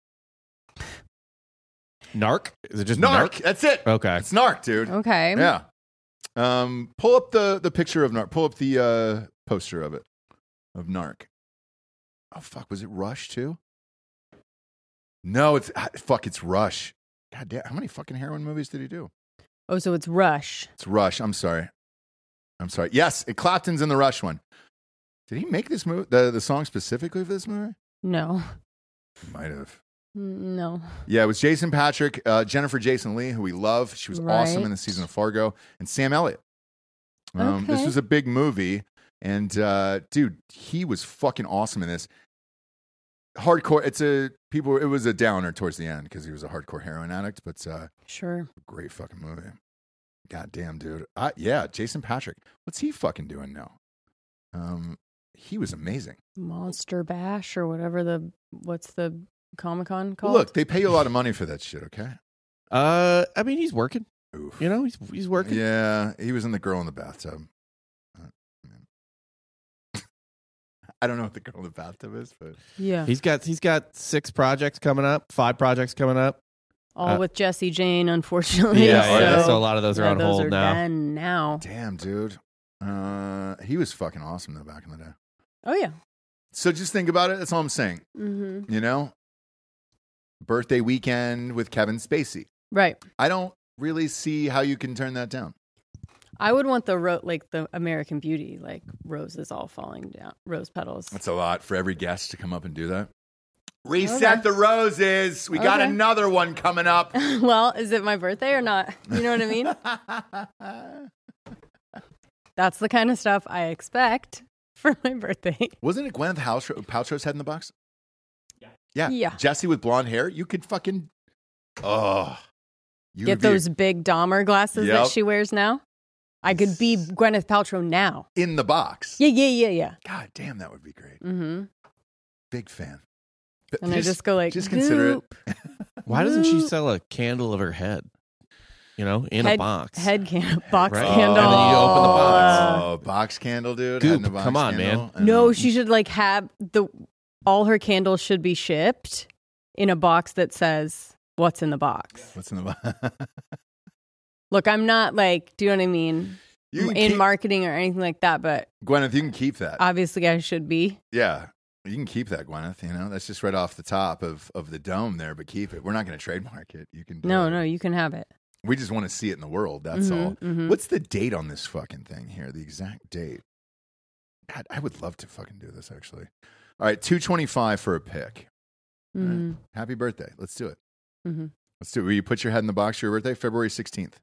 Narc? Is it just Narc? That's it. Okay. It's Narc, dude. Okay. Yeah. Pull up the picture of Narc. Pull up the poster of it. Of Narc. Oh, fuck. Was it Rush, too? No, it's Rush. God damn. How many fucking heroin movies did he do? Oh, so it's Rush. It's Rush. I'm sorry. Yes, Clapton's in the Rush one. Did he make this movie, the song specifically for this movie? No. He might have. No. Yeah, it was Jason Patric, Jennifer Jason Leigh, who we love. She was awesome in the season of Fargo, and Sam Elliott. This was a big movie, and dude, he was fucking awesome in this. Hardcore. It was a downer towards the end because he was a hardcore heroin addict, but sure, great fucking movie. God damn, dude. Yeah, Jason Patric. What's he fucking doing now? He was amazing. Monster Bash or whatever what's the Comic-Con called? Look, they pay you a lot of money for that shit, okay? I mean, he's working. Oof. You know, he's working. Yeah, he was in The Girl in the Bathtub. I don't know what The Girl in the Bathtub is, but yeah, he's got 5 projects coming up. All with Jesse Jane, unfortunately. Yeah, so a lot of those are on hold now. Done now. Damn, dude. He was fucking awesome though back in the day. Oh yeah. So just think about it. That's all I'm saying. Mm-hmm. You know, birthday weekend with Kevin Spacey. Right. I don't really see how you can turn that down. I would want the American Beauty, like roses all falling down, rose petals. That's a lot for every guest to come up and do that. Reset the roses. We got another one coming up. Well, is it my birthday or not? You know what I mean? That's the kind of stuff I expect. for my birthday. Wasn't it Gwyneth Paltrow's head in the box? Yeah. Yeah. Jesse with blonde hair. You could fucking Get those big Dahmer glasses that she wears now. I could be Gwyneth Paltrow now. In the box. Yeah. God damn, that would be great. Mm-hmm. Big fan. And I just go like, just consider it. Why doesn't she sell a candle of her head? You know, in a box. Box candle. And then you open the box. Oh, box candle, dude. Goop, Head in the box come on, candle. man. No, she should like have all her candles should be shipped in a box that says what's in the box. What's in the box? Look, I'm not like, do you know what I mean? In marketing or anything like that, but Gwyneth, you can keep that. Obviously, I should be. Yeah. You can keep that, Gwyneth. You know, that's just right off the top of the dome there, but keep it. We're not going to trademark it. You can. No, you can have it. We just want to see it in the world. That's all. Mm-hmm. What's the date on this fucking thing here? The exact date. God, I would love to fucking do this, actually. All right, $225 for a pick. Mm-hmm. Right. Happy birthday. Let's do it. Mm-hmm. Let's do it. Will you put your head in the box for your birthday? February 16th.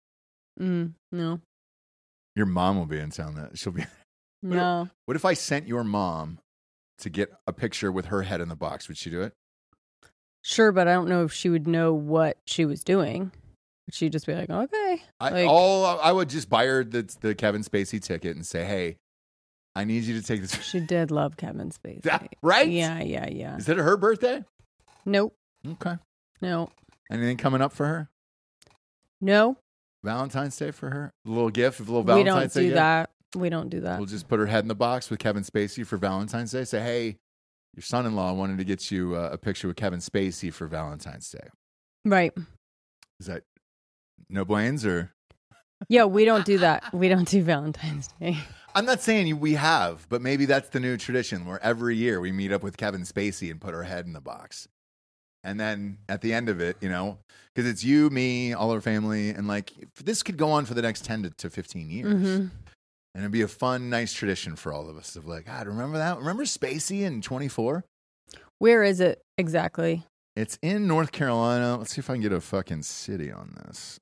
No. Your mom will be in town. She'll be. No. What if I sent your mom to get a picture with her head in the box? Would she do it? Sure, but I don't know if she would know what she was doing. She'd just be like, okay. I would just buy her the Kevin Spacey ticket and say, hey, I need you to take this. She did love Kevin Spacey. Right? Yeah. Is it her birthday? Nope. Okay. No. Anything coming up for her? No. Valentine's Day for her? A little gift, a little Valentine's Day gift? We don't do that. We'll just put her head in the box with Kevin Spacey for Valentine's Day. Say, hey, your son-in-law wanted to get you a picture with Kevin Spacey for Valentine's Day. Right. Is that no blames or? Yeah, we don't do that. We don't do Valentine's Day. I'm not saying we have, but maybe that's the new tradition where every year we meet up with Kevin Spacey and put our head in the box. And then at the end of it, you know, because it's you, me, all our family, and like this could go on for the next 10 to 15 years. Mm-hmm. And it'd be a fun, nice tradition for all of us of like, God, remember that? Remember Spacey in 24? Where is it exactly? It's in North Carolina. Let's see if I can get a fucking city on this.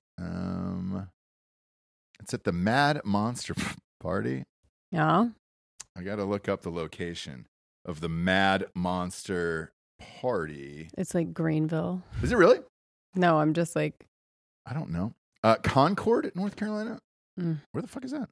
It's at the Mad Monster Party. Yeah. I got to look up the location of the Mad Monster Party. It's like Greenville. Is it really? No, I'm just like. I don't know. Concord, North Carolina? Where the fuck is that?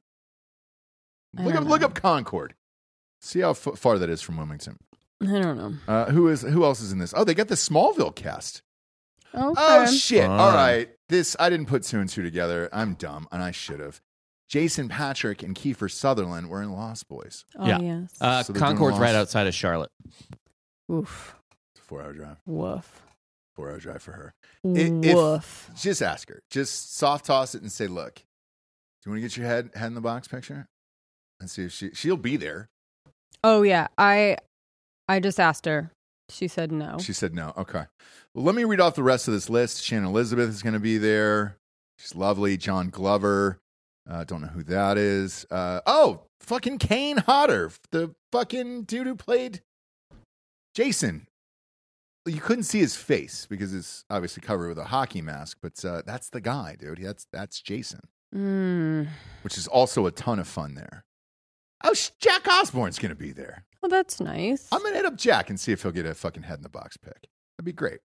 Look up Concord. See how far that is from Wilmington. I don't know. Who else is in this? Oh, they got the Smallville cast. Okay. Oh, shit. All right. I didn't put two and two together. I'm dumb, and I should have. Jason Patrick and Kiefer Sutherland were in Lost Boys. Oh, yes. So Concord's right outside of Charlotte. Oof. It's a 4-hour drive. Woof. 4-hour drive for her. Woof. Just ask her. Just soft toss it and say, look, do you want to get your head in the box picture? And see if she'll be there. Oh, yeah. I just asked her. She said no. She said no. Okay. Well, let me read off the rest of this list. Shannon Elizabeth is going to be there. She's lovely. John Glover. Don't know who that is. Fucking Kane Hodder. The fucking dude who played Jason. You couldn't see his face because it's obviously covered with a hockey mask, but that's the guy, dude. That's Jason. Which is also a ton of fun there. Oh, Jack Osborne's going to be there. Well, that's nice. I'm going to hit up Jack and see if he'll get a fucking head in the box pick. That'd be great.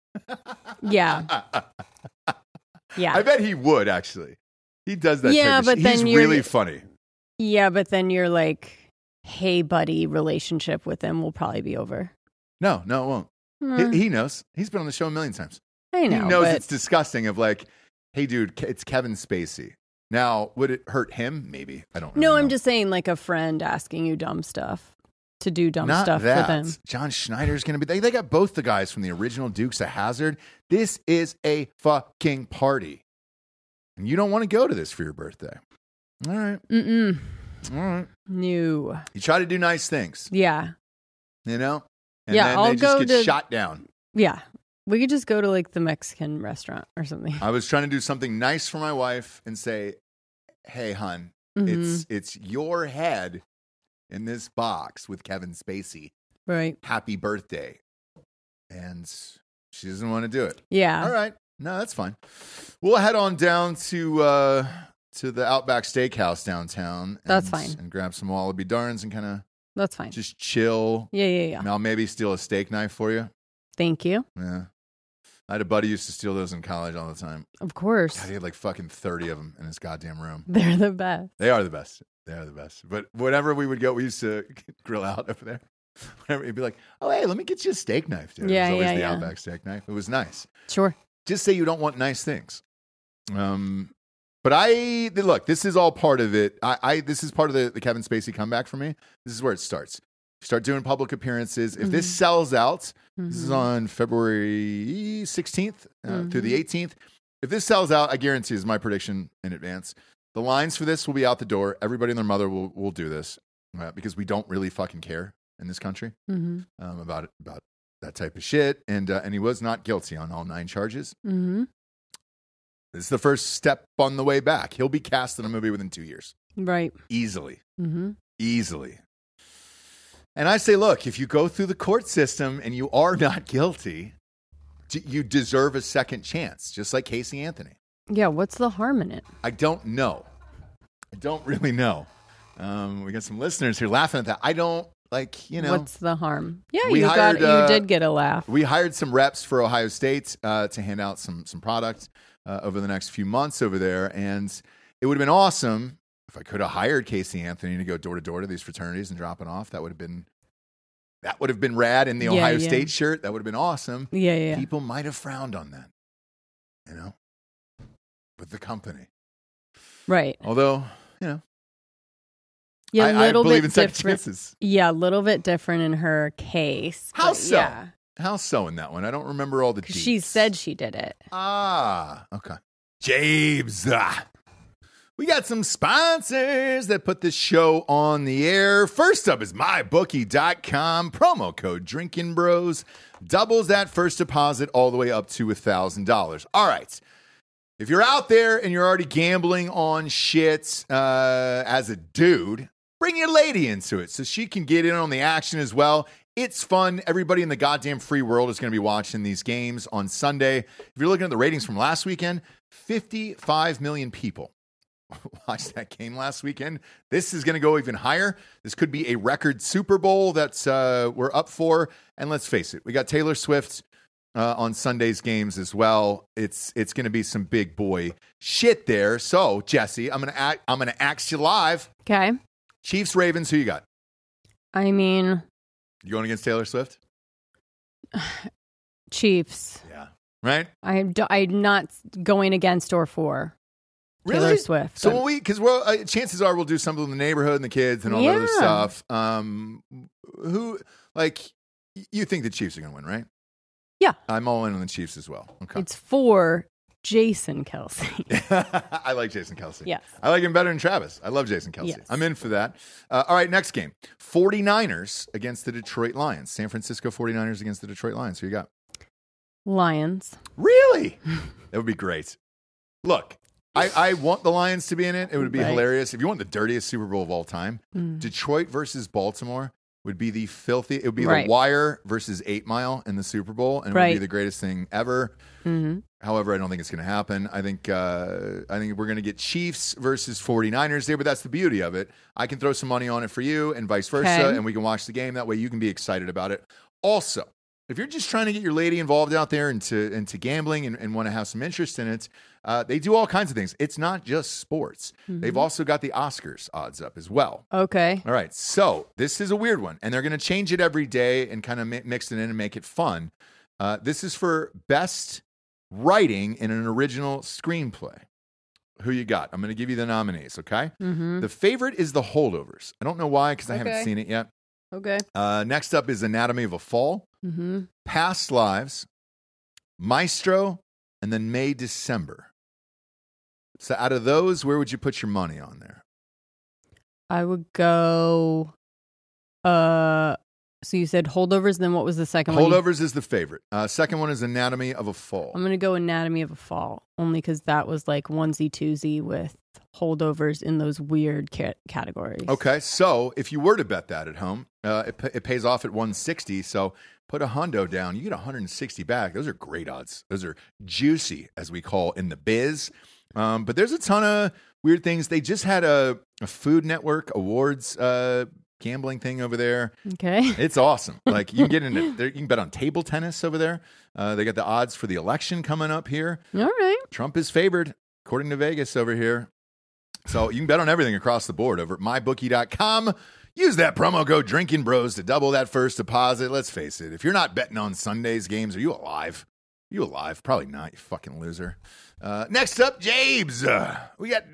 Yeah. Yeah. I bet he would, actually. He does that. Yeah, but then he's really funny. Yeah, but then your like, hey buddy relationship with him will probably be over. No, it won't. He knows. He's been on the show a million times. I know. He knows it's disgusting of like, hey dude, it's Kevin Spacey. Now, would it hurt him? Maybe. I don't know. No, I'm just saying like a friend asking you dumb stuff to do dumb stuff for them. John Schneider's going to be. They got both the guys from the original Dukes of Hazzard. This is a fucking party. And you don't want to go to this for your birthday. All right. Mm-mm. All right. No. You try to do nice things. Yeah. You know? And yeah, then I'll they just go get to, shot down. Yeah. We could just go to like the Mexican restaurant or something. I was trying to do something nice for my wife and say, hey, hun, it's your head in this box with Kevin Spacey. Right. Happy birthday. And she doesn't want to do it. Yeah. All right. No, that's fine. We'll head on down to to the Outback Steakhouse downtown. That's fine. And grab some Wallaby Darns and kind of That's fine. just chill. Yeah. And I'll maybe steal a steak knife for you. Thank you. Yeah. I had a buddy who used to steal those in college all the time. Of course. God, he had like fucking 30 of them in his goddamn room. They're the best. They are the best. They are the best. But whenever we would go, we used to grill out over there. Whenever he'd be like, "Oh, hey, let me get you a steak knife, dude." Yeah, it was always the yeah. Outback steak knife. It was nice. Sure. Just say you don't want nice things. But look, this is all part of it. This is part of the Kevin Spacey comeback for me. This is where it starts. Start doing public appearances. If this sells out, this is on February 16th through the 18th. If this sells out, I guarantee, is my prediction in advance, the lines for this will be out the door. Everybody and their mother will do this because we don't really fucking care in this country about that type of shit. And he was not guilty on all 9 charges. Mm-hmm. This is the first step on the way back. He'll be cast in a movie within 2 years. Right. Easily. Mm-hmm. Easily. And I say, look, if you go through the court system and you are not guilty, you deserve a second chance, just like Casey Anthony. Yeah, what's the harm in it? I don't know. I don't really know. We got some listeners here laughing at that. I don't, What's the harm? Yeah, you did get a laugh. We hired some reps for Ohio State to hand out some products over the next few months over there. And it would have been awesome if I could have hired Casey Anthony to go door to door to these fraternities and drop it off. That would have been rad in the Ohio State shirt. That would have been awesome. Yeah. People might have frowned on that, with the company. Right. Although, Yeah, I believe in second different. chances. Yeah, a little bit different in her case. How but so? Yeah. How so in that one? I don't remember all the deets. She said she did it. Okay. James. We got some sponsors that put this show on the air. First up is MyBookie.com. Promo code Drinkin' Bros doubles that first deposit all the way up to $1,000. All right. If you're out there and you're already gambling on shit as a dude, bring your lady into it so she can get in on the action as well. It's fun. Everybody in the goddamn free world is going to be watching these games on Sunday. If you're looking at the ratings from last weekend, 55 million people watched that game last weekend. This is going to go even higher. This could be a record Super Bowl that's we're up for. And let's face it, we got Taylor Swift on Sunday's games as well. It's going to be some big boy shit there. So, Jesse, I'm going to ask you live. Okay. Chiefs, Ravens, who you got? I mean, you going against Taylor Swift? Chiefs. Yeah. Right? I'm not going against or for Really? Taylor Swift. So because chances are we'll do something in the neighborhood and the kids and all that other stuff. Who you think the Chiefs are going to win, right? Yeah. I'm all in on the Chiefs as well. Okay. It's for Jason Kelce. I like Jason Kelce. Yes. I like him better than Travis. I love Jason Kelce. Yes. I'm in for that. All right, next game. 49ers against the Detroit Lions. San Francisco 49ers against the Detroit Lions. Who you got? Lions. Really? That would be great. Look, I want the Lions to be in it. It would be hilarious. If you want the dirtiest Super Bowl of all time, Detroit versus Baltimore would be the filthy. It would be The Wire versus 8 Mile in the Super Bowl, and it would be the greatest thing ever. Mm-hmm. However, I don't think it's going to happen. I think we're going to get Chiefs versus 49ers there, but that's the beauty of it. I can throw some money on it for you and vice versa, and we can watch the game. That way you can be excited about it. Also, if you're just trying to get your lady involved out there into gambling and want to have some interest in it, they do all kinds of things. It's not just sports. Mm-hmm. They've also got the Oscars odds up as well. Okay. All right. So this is a weird one, and they're going to change it every day and kind of mix it in and make it fun. This is for best writing in an original screenplay. Who you got? I'm going to give you the nominees, okay? Mm-hmm. The favorite is The Holdovers. I don't know why, because I haven't seen it yet. Okay. Next up is Anatomy of a Fall, mm-hmm. Past Lives, Maestro, and then May, December. So out of those, where would you put your money on there? I would go, so you said Holdovers, then what was the second one? Holdovers is the favorite. Second one is Anatomy of a Fall. I'm going to go Anatomy of a Fall, only because that was like onesie-twosie with Holdovers in those weird categories. Okay, so if you were to bet that at home, it pays off at 160, so put a hundo down. You get 160 back. Those are great odds. Those are juicy, as we call in the biz. But there's a ton of weird things. They just had a Food Network Awards gambling thing over there. Okay. It's awesome. Like you can get into there, you can bet on table tennis over there. They got the odds for the election coming up here. All right. Trump is favored according to Vegas over here. So you can bet on everything across the board over at mybookie.com. Use that promo code Drinking Bros to double that first deposit. Let's face it, if you're not betting on Sunday's games, are you alive? You alive? Probably not, you fucking loser. Next up, Jabes. We got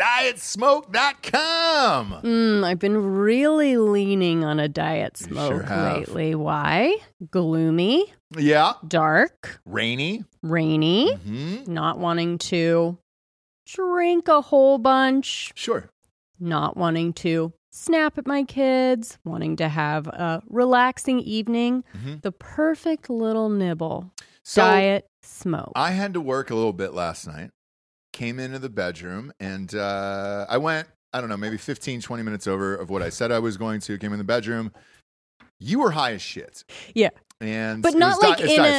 dietsmoke.com. I've been really leaning on a diet smoke sure have. lately. Why? Gloomy. Yeah. Dark. Rainy. Not wanting to drink a whole bunch. Sure. Not wanting to snap at my kids. Wanting to have a relaxing evening. The perfect little nibble. Diet smoke. I had to work a little bit last night. Came into the bedroom and I went, I don't know, maybe 15, 20 minutes over of what I said I was going to. Came in the bedroom. You were high as shit. Yeah. And but not like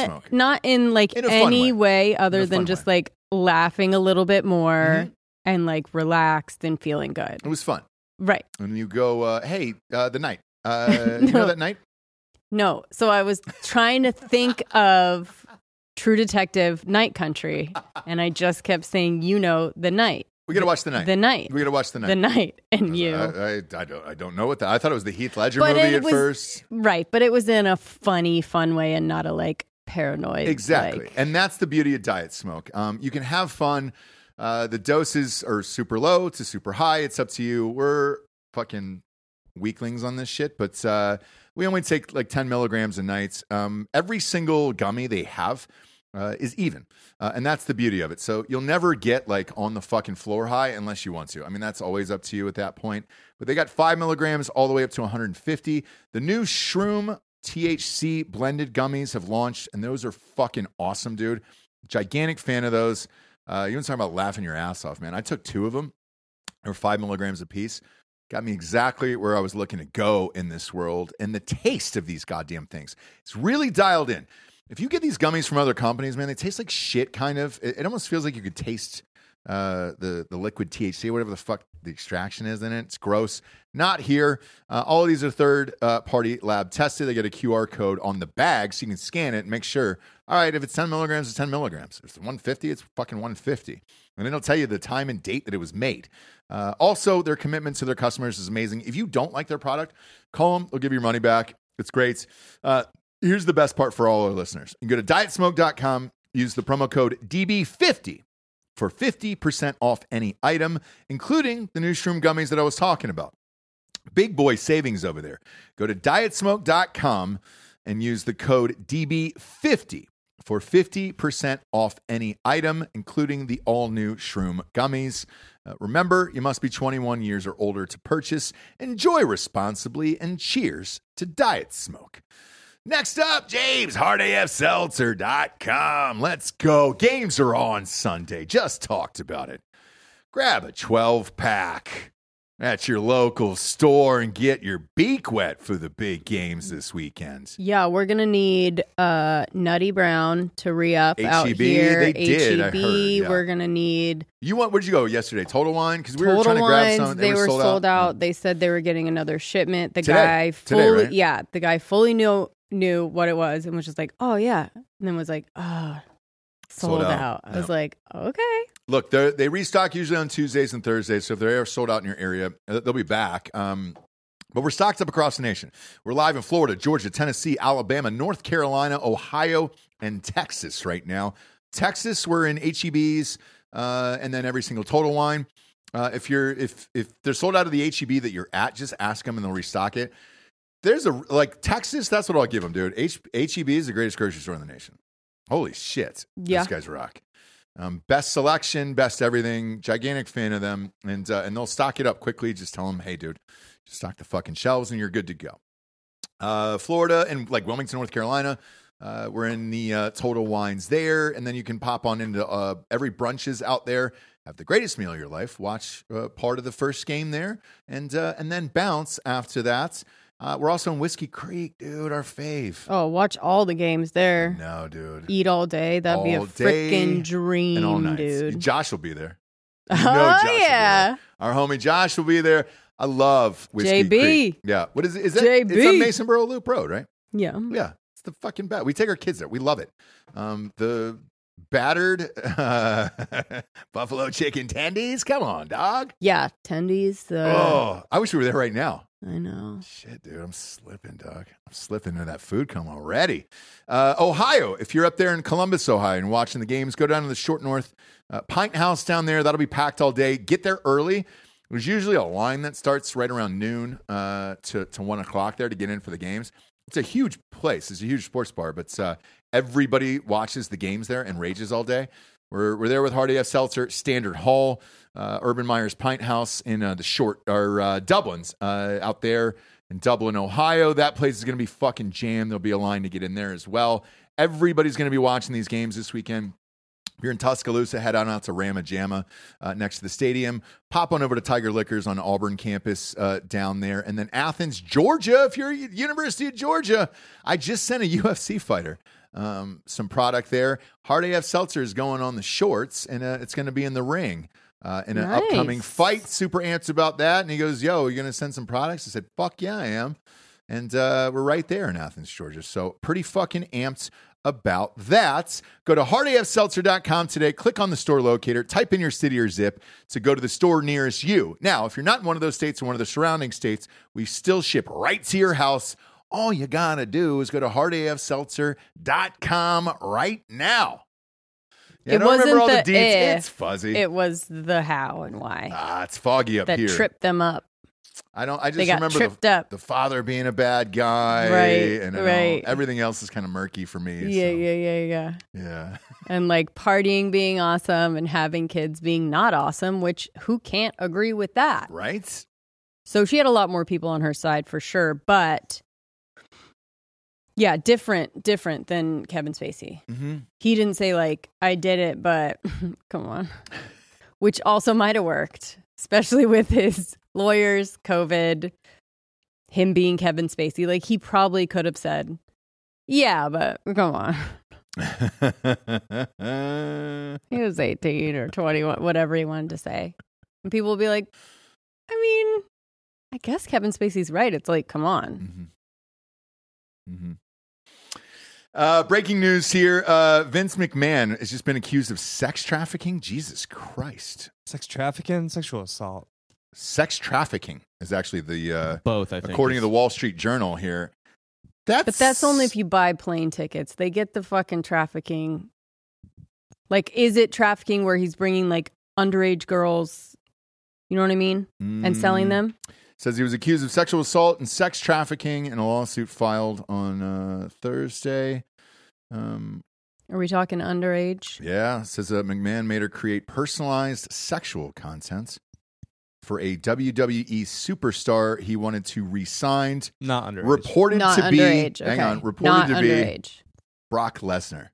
in any way other than just like laughing a little bit more and like relaxed and feeling good. It was fun. Right. And you go, hey, the night. You know that night? No. So I was trying to think of True Detective Night Country, and I just kept saying, the night. We got to watch the night. The night. We got to watch the night. The night. And you. I don't know what that. I thought it was the Heath Ledger movie at first. Right. But it was in a funny, fun way and not a like paranoid. Exactly. And that's the beauty of diet smoke. You can have fun. The doses are super low to super high. It's up to you. We're fucking weaklings on this shit, but we only take like 10 milligrams a night. Every single gummy they have is even. And that's the beauty of it. So you'll never get like on the fucking floor high unless you want to. I mean, that's always up to you at that point. But they got 5 milligrams all the way up to 150. The new Shroom THC blended gummies have launched, and those are fucking awesome, dude. Gigantic fan of those. You want to talk about laughing your ass off, man. I took 2 of them. They were 5 milligrams a piece. Got me exactly where I was looking to go in this world. And the taste of these goddamn things, it's really dialed in. If you get these gummies from other companies, man, they taste like shit, kind of. It almost feels like you could taste the liquid THC, whatever the fuck the extraction is in it. It's gross. Not here. All of these are third-party lab tested. They get a QR code on the bag so you can scan it and make sure, all right, if it's 10 milligrams, it's 10 milligrams. If it's 150, it's fucking 150. And then it'll tell you the time and date that it was made. Also, their commitment to their customers is amazing. If you don't like their product, call them. They'll give you your money back. It's great. Here's the best part for all our listeners. You can go to dietsmoke.com, use the promo code DB50 for 50% off any item, including the new Shroom gummies that I was talking about. Big boy savings over there. Go to dietsmoke.com and use the code DB50 for 50% off any item, including the all-new Shroom gummies. Remember, you must be 21 years or older to purchase. Enjoy responsibly, and cheers to Diet Smoke. Next up, James, hardafseltzer.com. Let's go. Games are on Sunday. Just talked about it. Grab a 12-pack at your local store and get your beak wet for the big games this weekend. Yeah, we're going to need Nutty Brown to re-up out here. They did, I heard, yeah. We're going to need... Where'd you go yesterday? Total Wine? Because we were trying to grab some. They were sold out. They said they were getting another shipment. The Today, right? Yeah, the guy fully knew what it was and was just like, oh, yeah. And then was like, oh, sold out. I was like, okay. Look, they restock usually on Tuesdays and Thursdays, so if they're sold out in your area, they'll be back. But we're stocked up across the nation. We're live in Florida, Georgia, Tennessee, Alabama, North Carolina, Ohio, and Texas right now. Texas, we're in HEBs, and then every single Total Wine. If they're sold out of the HEB that you're at, just ask them and they'll restock it. There's Texas, that's what I'll give them, dude. HEB is the greatest grocery store in the nation. Holy shit. Yeah. These guys rock. Best selection, best everything. Gigantic fan of them. And they'll stock it up quickly. Just tell them, hey, dude, just stock the fucking shelves and you're good to go. Florida and like Wilmington, North Carolina, we're in the Total Wines there. And then you can pop on into every brunches out there. Have the greatest meal of your life. Watch part of the first game there. And then bounce after that. We're also in Whiskey Creek, dude, our fave. Oh, watch all the games there. No, dude. Eat all day. That'd be a freaking dream, and all nights. dude. Josh will be there. You know Josh will be yeah. there. Our homie Josh will be there. I love Whiskey JB. Creek. Yeah. What is it? Is that? JB. It's on Masonboro Loop Road, right? Yeah. Yeah. It's the fucking bet. We take our kids there. We love it. The battered buffalo chicken tendies. Come on, dog. Yeah. Tendies. I wish we were there right now. I know. Shit, dude, I'm slipping, dog. I'm slipping into that food coma already. Ohio, if you're up there in Columbus, Ohio, and watching the games, go down to the Short North Pint House down there. That'll be packed all day. Get there early. There's usually a line that starts right around noon to 1 o'clock there to get in for the games. It's a huge place. It's a huge sports bar, but everybody watches the games there and rages all day. We're there with Hardy F. Seltzer, Standard Hall, Urban Meyer's Pint House in Dublin's out there in Dublin, Ohio. That place is going to be fucking jammed. There'll be a line to get in there as well. Everybody's going to be watching these games this weekend. If you're in Tuscaloosa, head on out to Rama Jamma next to the stadium. Pop on over to Tiger Liquors on Auburn campus down there. And then Athens, Georgia. If you're at University of Georgia, I just sent a UFC fighter some product there. Hard AF Seltzer is going on the shorts, and it's going to be in the ring in an upcoming fight. Super amped about that. And he goes, yo, you're going to send some products? I said, fuck yeah, I am. And we're right there in Athens, Georgia. So pretty fucking amped about that. Go to hardafseltzer.com today. Click on the store locator. Type in your city or zip to go to the store nearest you. Now, if you're not in one of those states or one of the surrounding states, we still ship right to your house. All you got to do is go to hardafseltzer.com right now. Yeah, It wasn't remember all the the deets. It's fuzzy. It was the how and why. It's foggy up that here. tripped them up. I just They got remember tripped up. the father being a bad guy, Right, and right. everything else is kind of murky for me. Yeah. Yeah. And like partying being awesome and having kids being not awesome, which who can't agree with that? Right? So she had a lot more people on her side for sure, but yeah, different than Kevin Spacey. Mm-hmm. He didn't say like, I did it, but come on. Which also might have worked, especially with his lawyers, COVID, him being Kevin Spacey. Like he probably could have said, yeah, but come on. He was 18 or 21, whatever he wanted to say. And people will be like, I mean, I guess Kevin Spacey's right. It's like, come on. Mm-hmm. Breaking news here. Vince McMahon has just been accused of sex trafficking. Jesus Christ. Sex trafficking, sexual assault. Sex trafficking is actually the both, I think. According to the Wall Street Journal here. But that's only if you buy plane tickets. They get the fucking trafficking. Like, is it trafficking where he's bringing like underage girls, you know what I mean? And selling them? Says he was accused of sexual assault and sex trafficking in a lawsuit filed on Thursday. Are we talking underage? Yeah. Says McMahon made her create personalized sexual content for a WWE superstar he wanted to re-sign. Not underage. Reported Not to underage. be, Okay. hang on, reported Not to underage. be Brock Lesnar.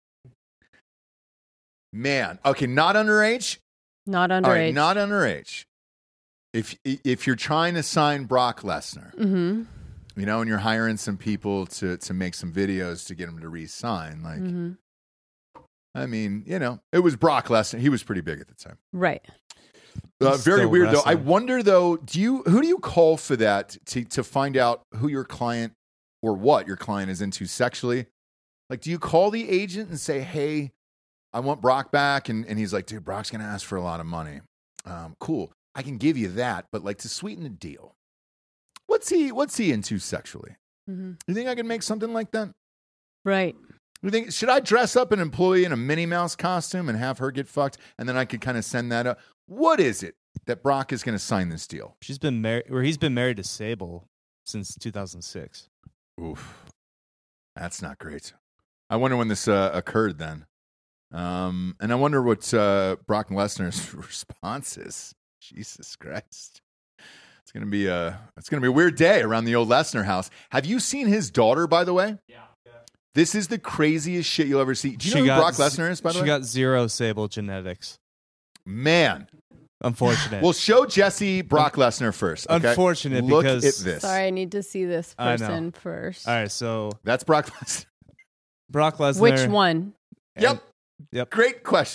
Man. Okay, not underage? Not underage. All right, not underage. If you're trying to sign Brock Lesnar, Mm-hmm. you know, and you're hiring some people to make some videos to get him to re-sign, like, Mm-hmm. I mean, you know, it was Brock Lesnar. He was pretty big at the time. Right. Very Still weird, though. I wrestling. wonder, though, who do you call for that to find out who your client or what your client is into sexually? Like, do you call the agent and say, hey, I want Brock back? And he's like, dude, Brock's going to ask for a lot of money. Cool. I can give you that, but like to sweeten the deal. What's he into sexually? Mm-hmm. You think I can make something like that? Right. You think, should I dress up an employee in a Minnie Mouse costume and have her get fucked? And then I could kind of send that up. What is it that Brock is going to sign this deal? He's been married to Sable since 2006. Oof. That's not great. I wonder when this occurred then. And I wonder what Brock Lesnar's response is. Jesus Christ. It's gonna be a weird day around the old Lesnar house. Have you seen his daughter, by the way? Yeah. This is the craziest shit you'll ever see. Do you know who Brock Lesnar is, by the way? She got 0 Sable genetics. Man. Unfortunate. Well, show Jesse Brock Lesnar first. Okay? Unfortunate Look because at this. Sorry, I need to see this I person know. first. All right, so That's Brock Lesnar. Brock Lesnar. Which one? Yep. Yep. Great question.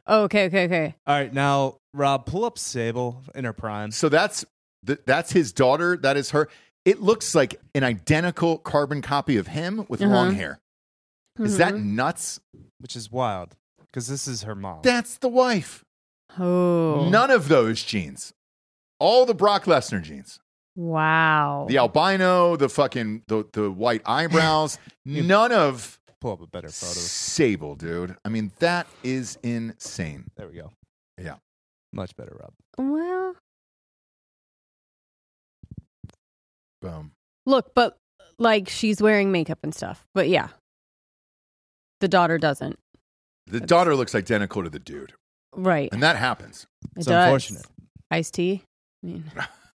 Oh, okay. All right, now Rob, pull up Sable in her prime. So that's his daughter. That is her. It looks like an identical carbon copy of him with long hair. Is that nuts? Which is wild because this is her mom. That's the wife. Oh. None of those genes. All the Brock Lesnar genes. Wow. The albino, the fucking the white eyebrows. None of pull up a better photo. Sable, dude. I mean, that is insane. There we go. Yeah. Much better, Rob. Well, boom. Look, but like she's wearing makeup and stuff. But yeah. The daughter doesn't. The daughter looks identical to the dude. Right. And that happens. It's unfortunate. Iced tea. I mean,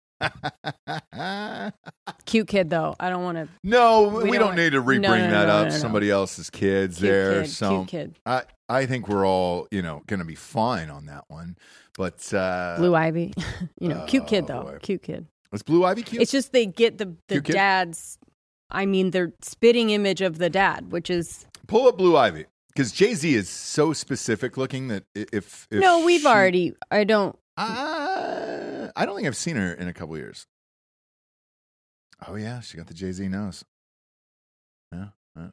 cute kid though. I don't want to. No, we don't need to rebring that up. No. Somebody else's kids Cute there. kid, So cute kid. I think we're all going to be fine on that one. But Blue Ivy, cute kid though. Boy. Cute kid. Was Blue Ivy cute? It's just they get the Cute kid? dad's. I mean, their spitting image of the dad, which is. Pull up Blue Ivy because Jay-Z is so specific looking that if No, we've she- already. I don't. I don't think I've seen her in a couple years. Oh yeah, she got the Jay-Z nose. Yeah.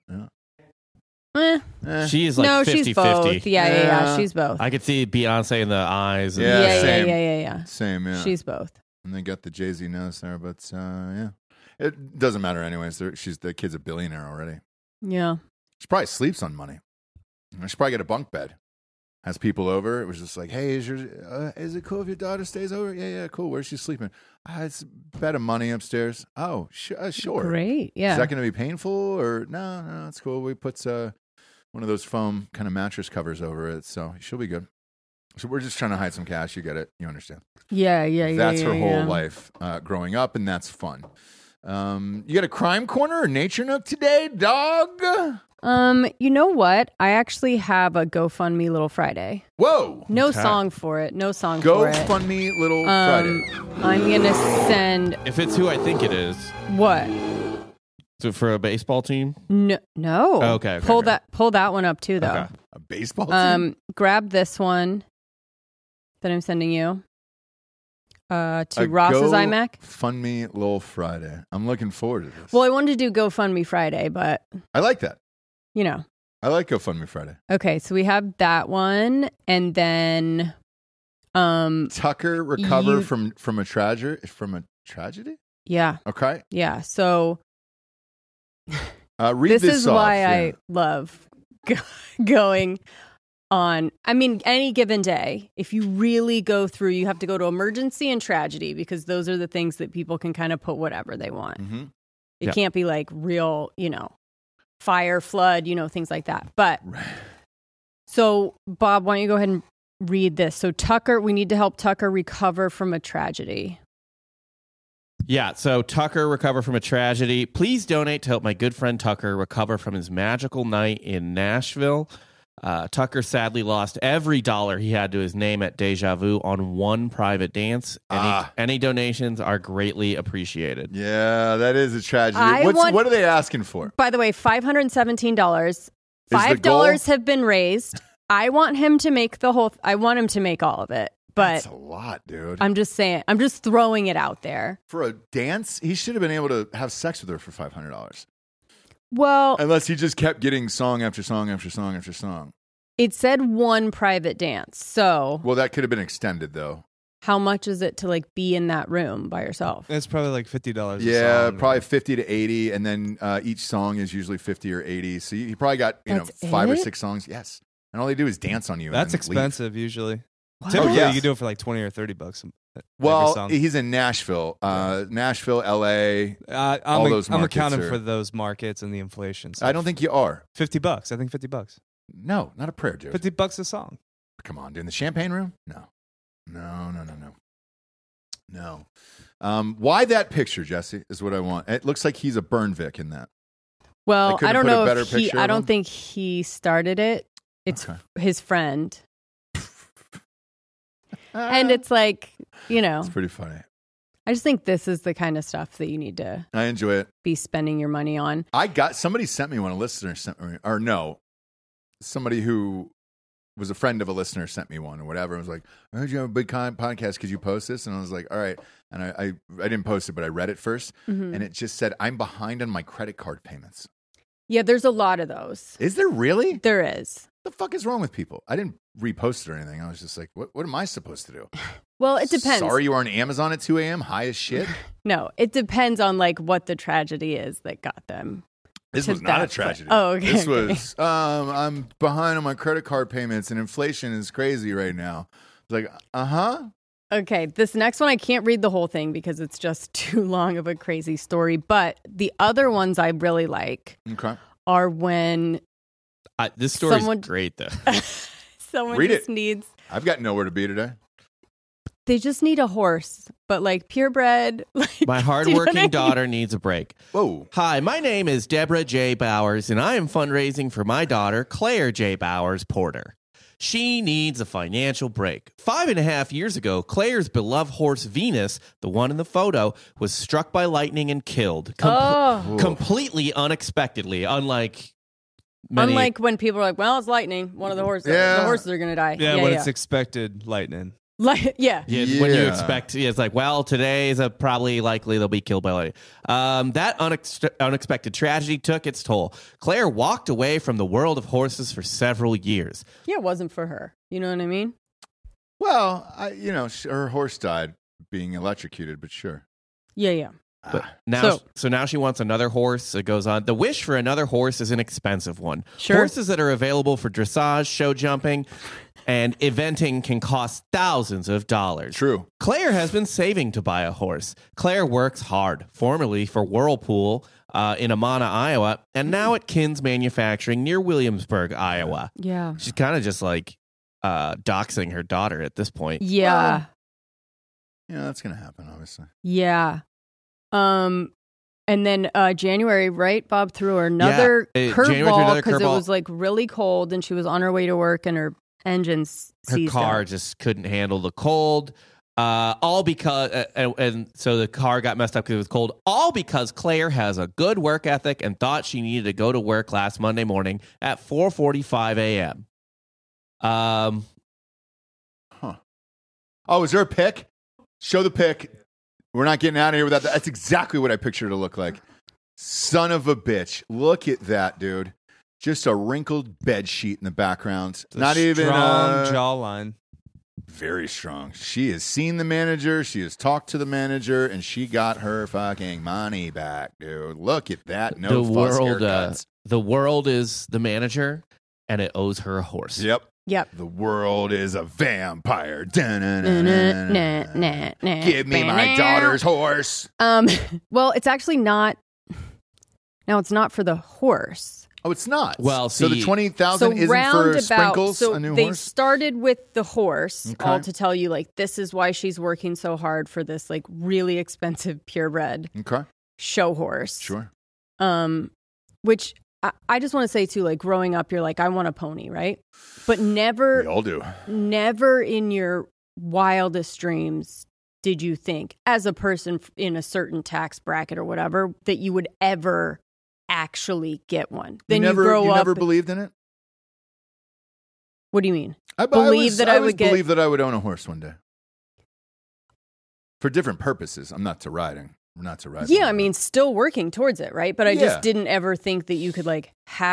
She is like no, 50-50. she's both. Yeah. She's both. I could see Beyonce in the eyes. And Same. Yeah. Same, yeah. She's both. And they got the Jay-Z nose there, but yeah. It doesn't matter anyways. The kid's a billionaire already. Yeah. She probably sleeps on money. She probably got a bunk bed. Has people over. It was just like, hey, is it cool if your daughter stays over? Yeah, cool. Where's she sleeping? It's a bed of money upstairs. Oh, sure. Great. Yeah. Is that going to be painful or no? It's cool. We put one of those foam kind of mattress covers over it, so she'll be good. So we're just trying to hide some cash. You get it. You understand? Yeah. That's her whole life growing up, and that's fun. You got a crime corner or nature nook today, dog? You know what? I actually have a GoFundMe Little Friday. Whoa! No Okay. song for it. No song for it. GoFundMe Little Friday. I'm gonna send. If it's who I think it is. What? So for a baseball team? No. Okay. Pull that one up too, though. Okay. A baseball team. Grab this one that I'm sending you. To A Ross's iMac. GoFundMe Little Friday. I'm looking forward to this. Well, I wanted to do GoFundMe Friday, but I like that. I like GoFundMe Friday. Okay, so we have that one, and then Tucker recover from a tragedy. Yeah. Okay. Yeah. So read this is off, why yeah. I love going on. I mean, any given day, if you really go through, you have to go to emergency and tragedy because those are the things that people can kind of put whatever they want. Mm-hmm. It can't be like real, fire, flood, things like that. But so, Bob, why don't you go ahead and read this? So, Tucker, we need to help Tucker recover from a tragedy. Yeah, so Tucker recover from a tragedy. Please donate to help my good friend Tucker recover from his magical night in Nashville. Tucker sadly lost every dollar he had to his name at Deja Vu on one private dance. Any donations are greatly appreciated. Yeah, that is a tragedy. What are they asking for? By the way, $517. $5 have been raised. I want him to make I want him to make all of it. But that's a lot, dude. I'm just saying. I'm just throwing it out there. For a dance, he should have been able to have sex with her for $500. Well, unless he just kept getting song after song after song after song. It said one private dance. So, well, that could have been extended though. How much is it to be in that room by yourself? It's probably like $50. Yeah, probably 50 to 80, and then each song is usually 50 or 80. So he probably got 5 or 6 songs. Yes, and all they do is dance on you. That's and expensive usually. What? Typically, you can do it for like $20 or $30. Well, he's in Nashville, Nashville, LA. All those markets. I'm accounting for those markets and the inflation. So I don't think you are. $50. I think $50. No, not a prayer, dude. $50 a song. Come on, dude. In the champagne room? No. Why that picture, Jesse, is what I want. It looks like he's a burn Vic in that. Well, I don't know if I don't think he started it. It's his friend. And it's like, It's pretty funny. I just think this is the kind of stuff that you need to I enjoy it. Be spending your money on. Somebody sent me one, a listener sent me, or no, somebody who was a friend of a listener sent me one or whatever. I was like, I heard you have a big podcast. Could you post this? And I was like, all right. And I didn't post it, but I read it first. And it just said, I'm behind on my credit card payments. Yeah, there's a lot of those. Is there really? There is. What the fuck is wrong with people? I didn't repost it or anything. I was just like, what am I supposed to do? Well, it depends. Sorry you were on Amazon at 2 a.m., high as shit? No, it depends on like what the tragedy is that got them. This was not a tragedy. Oh, okay. This was, I'm behind on my credit card payments and inflation is crazy right now. It's like, uh-huh. Okay, this next one, I can't read the whole thing because it's just too long of a crazy story. But the other ones I really like are when this story is great, though. Someone Read just it. needs... I've got nowhere to be today. They just need a horse, but like purebred. Like, my hardworking daughter needs a break. Whoa. Hi, my name is Deborah J. Bowers, and I am fundraising for my daughter, Claire J. Bowers Porter. She needs a financial break. 5.5 years ago, Claire's beloved horse Venus, the one in the photo, was struck by lightning and killed. Completely unexpectedly, unlike when people are like, well, it's lightning. One of the horses, Yeah. the horses are going to die. Yeah, when it's expected lightning. Like, when you expect, it's like, well, today is probably likely they'll be killed by lightning. That unexpected tragedy took its toll. Claire walked away from the world of horses for several years. Yeah, it wasn't for her. You know what I mean? Well, her horse died being electrocuted, but sure. Yeah. But now, so now she wants another horse. It goes on. The wish for another horse is an expensive one. Sure. Horses that are available for dressage, show jumping, and eventing can cost thousands of dollars. True. Claire has been saving to buy a horse. Claire works hard, formerly for Whirlpool in Amana, Iowa, and now at Kins Manufacturing near Williamsburg, Iowa. Yeah. She's kind of just like doxing her daughter at this point. Yeah. Yeah, that's going to happen, obviously. Yeah. And then January, right? Bob threw her another curveball because it was like really cold and she was on her way to work and her engine seized car up. just couldn't handle the cold. All because, and so the car got messed up because it was cold. All because Claire has a good work ethic and thought she needed to go to work last Monday morning at 4:45 a.m. Oh, is there a pic? Show the pic. We're not getting out of here without that. That's exactly what I pictured it to look like. Son of a bitch. Look at that, dude. Just a wrinkled bed sheet in the background. Not even strong jawline. Very strong. She has seen the manager. She has talked to the manager, and she got her fucking money back, dude. Look at that. No fuss haircuts. The world is the manager, and it owes her a horse. Yep. The world is a vampire. Give me my daughter's horse. Well, it's actually not. No, it's not for the horse. Oh, it's not. Well, so the 20,000 isn't for Sprinkles, so a new they horse? started with the horse, all to tell you like this is why she's working so hard for this like really expensive purebred show horse. Sure. Which I just want to say too, like growing up, you're like, I want a pony, right? But never, we all do. Never in your wildest dreams did you think, as a person in a certain tax bracket or whatever, that you would ever actually get one. Then you grow up. You never believed in it? What do you mean? I believe that I would own a horse one day. For different purposes. I'm not to riding. Not to ride. Yeah, I mean, still working towards it, right? But I just didn't ever think that you could like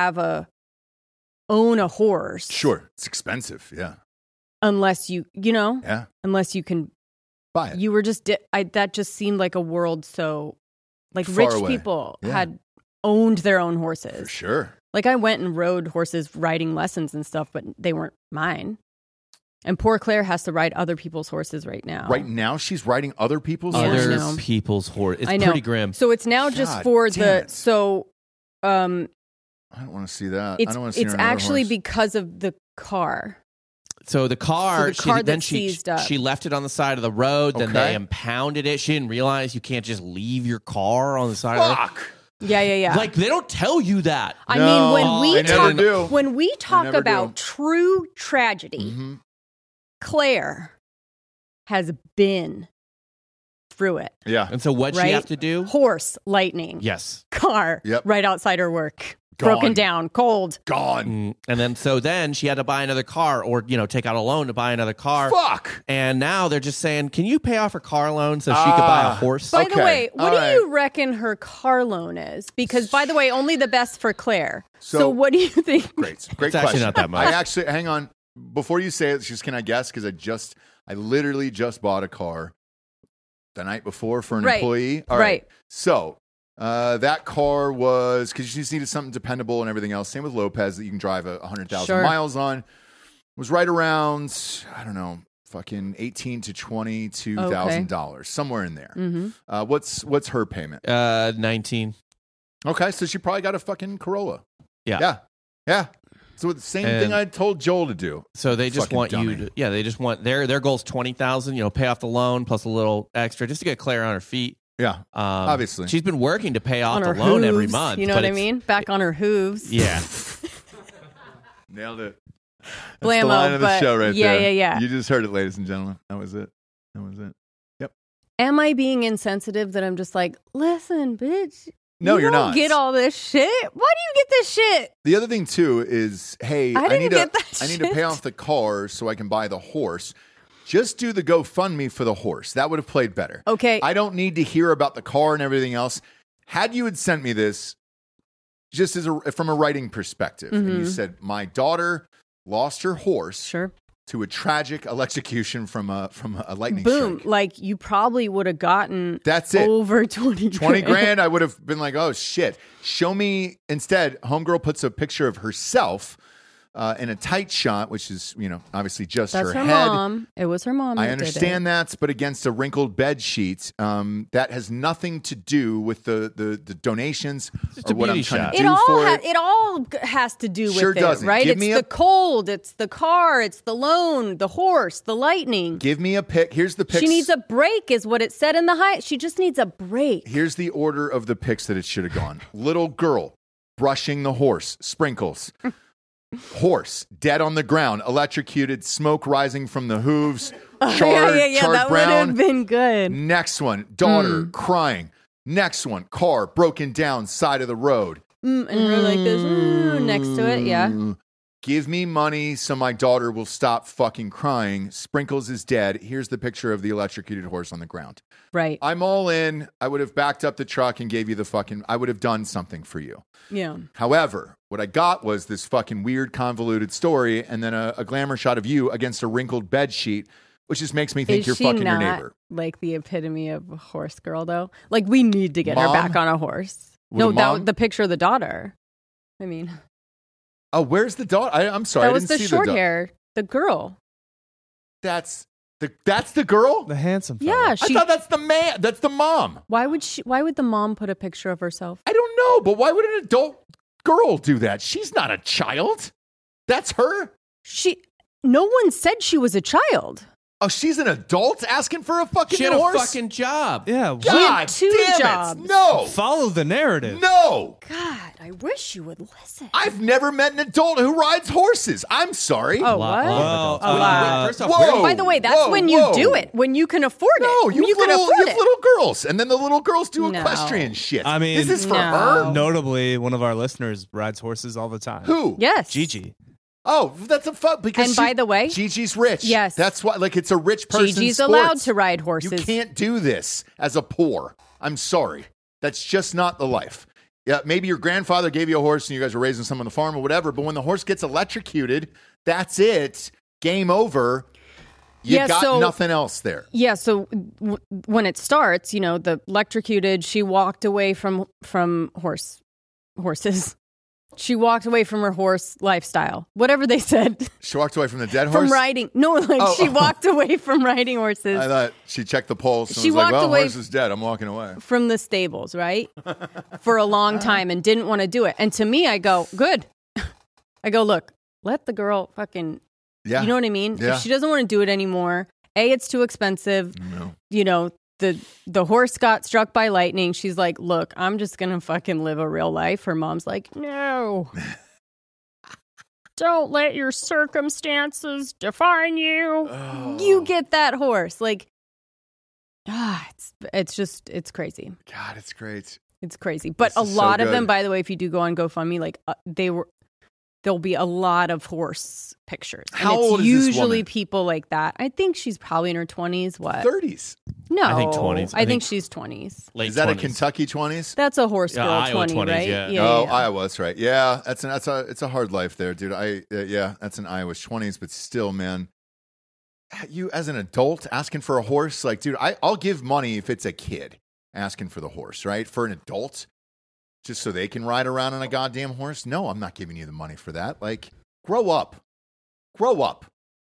own a horse. Sure, it's expensive. Yeah, unless unless you can buy it. You were just that just seemed like a world so like Far rich away. people had owned their own horses for sure. Like I went and rode horses, riding lessons and stuff, but they weren't mine. And poor Claire has to ride other people's horses right now. Right now, she's riding other people's horses? Other people's horses. I know. Pretty grim. So it's now just for the... So... I don't want to see that. I don't want to see it's actually because of the car. So the car, seized up. She left it on the side of the road. Then they impounded it. She didn't realize you can't just leave your car on the side of the road. Yeah. Like, they don't tell you that. I mean, when we talk about true tragedy... Claire has been through it. Yeah. And so what'd she have to do? Horse, lightning. Yes. Car, right outside her work. broken down, cold. Gone. And then she had to buy another car or, take out a loan to buy another car. Fuck. And now they're just saying, can you pay off her car loan so she could buy a horse? By the way, what do you reckon her car loan is? Because, by the way, only the best for Claire. So what do you think? Great It's question. actually not that much. Hang on. Before you say it, can I guess? Because I literally just bought a car the night before for an employee. All right. So that car was, because you just needed something dependable and everything else. Same with Lopez that you can drive 100,000 miles on. Was right around, I don't know, fucking $18,000 to $22,000, somewhere in there. Mm-hmm. What's her payment? 19. Okay, so she probably got a fucking Corolla. Yeah. So the same thing I told Joel to do. So they just want you to, they just want their goal's 20,000. Pay off the loan plus a little extra just to get Claire on her feet. Yeah, obviously she's been working to pay off on the loan hooves, every month. You know what I mean? Back on her hooves. Yeah, nailed it. That's Blammo, the line of the show right there. Yeah. You just heard it, ladies and gentlemen. That was it. Yep. Am I being insensitive that I'm just like, listen, bitch? No, you're don't not. Get all this shit. Why do you get this shit? The other thing too is, hey, I need to pay off the car so I can buy the horse. Just do the GoFundMe for the horse. That would have played better. Okay. I don't need to hear about the car and everything else. Had you had sent me this, just from a writing perspective, and you said my daughter lost her horse to a tragic electrocution from a lightning strike. Like you probably would have gotten that's it over 20 grand. I would have been like, oh shit, show me. Instead, homegirl puts a picture of herself in a tight shot, which is obviously just That's her her head. mom. It was her mom. I understand that, but against a wrinkled bed sheet, that has nothing to do with the donations or what I'm trying to do for it. It all has to do with it, doesn't. right? Give me the cold, it's the car, it's the loan, the horse, the lightning. Give me a pic. Here's the pics. She needs a break, is what it said in the high. She just needs a break. Here's the order of the pics that it should have gone. Little girl brushing the horse, sprinkles. Horse dead on the ground, electrocuted, smoke rising from the hooves, charred that brown. Would have been good. Next one, daughter crying. Next one, car broken down, side of the road. And her like this next to it, yeah. Give me money so my daughter will stop fucking crying. Sprinkles is dead. Here's the picture of the electrocuted horse on the ground. Right. I'm all in. I would have backed up the truck and gave you I would have done something for you. Yeah. However, what I got was this fucking weird, convoluted story and then a glamour shot of you against a wrinkled bed sheet, which just makes me think you're fucking your neighbor. Like the epitome of a horse girl, though? Like, we need to get her back on a horse. The picture of the daughter. I mean... Oh, where's the daughter? I'm sorry. That was I didn't the see short hair, the girl. That's the girl? The handsome fella. Yeah, I thought that's the man. That's the mom. Why would the mom put a picture of herself? I don't know, but why would an adult girl do that? She's not a child. That's her. No one said she was a child. Oh, she's an adult asking for a fucking She had horse? a fucking job. Yeah. God two damn jobs. it. No. Follow the narrative. No. God, I wish you would listen. I've never met an adult who rides horses. I'm sorry. Oh, what? First off, by the way, that's when you do it, when you can afford it. No, you can afford it. little girls, and then the little girls do equestrian shit. I mean, this is for her. Notably, one of our listeners rides horses all the time. Who? Yes. Gigi. Oh, that's a fun because. And by the way, Gigi's rich. Yes, that's why. Like, it's a rich person's Gigi's sports. allowed to ride horses. You can't do this as a poor. I'm sorry. That's just not the life. Yeah, maybe your grandfather gave you a horse and you guys were raising some on the farm or whatever. But when the horse gets electrocuted, that's it. Game over. You got nothing else there. Yeah. So when it starts, the electrocuted. She walked away from horses. She walked away from her horse lifestyle. Whatever they said. She walked away from the dead horse? From riding. No, she walked away from riding horses. I thought she checked the pulse and she was like, walked away horse is dead. I'm walking away. From the stables, right? For a long time and didn't want to do it. And to me, I go, good. I go, look, let the girl fucking, you know what I mean? Yeah. If she doesn't want to do it anymore, it's too expensive. No. The horse got struck by lightning. She's like, look, I'm just going to fucking live a real life. Her mom's like, no. Don't let your circumstances define you. Oh. You get that horse. Like, it's crazy. God, it's great. It's crazy. But This a is so lot of good. them, by the way, if you do go on GoFundMe, like there'll be a lot of horse pictures. How and it's old is this usually woman? people like that. I think she's probably in her 20s. What? 30s. No. I think 20s. I think she's 20s. Late Is that 20s. a Kentucky 20s? That's a horse girl Iowa 20, 20s, right? yeah. Oh, Iowa, that's right. Yeah, it's a hard life there, dude. Yeah, that's an Iowa's 20s, but still, man. You as an adult asking for a horse, like, dude, I'll give money if it's a kid asking for the horse, right? For an adult, just so they can ride around on a goddamn horse. No, I'm not giving you the money for that. Like, grow up. Grow up.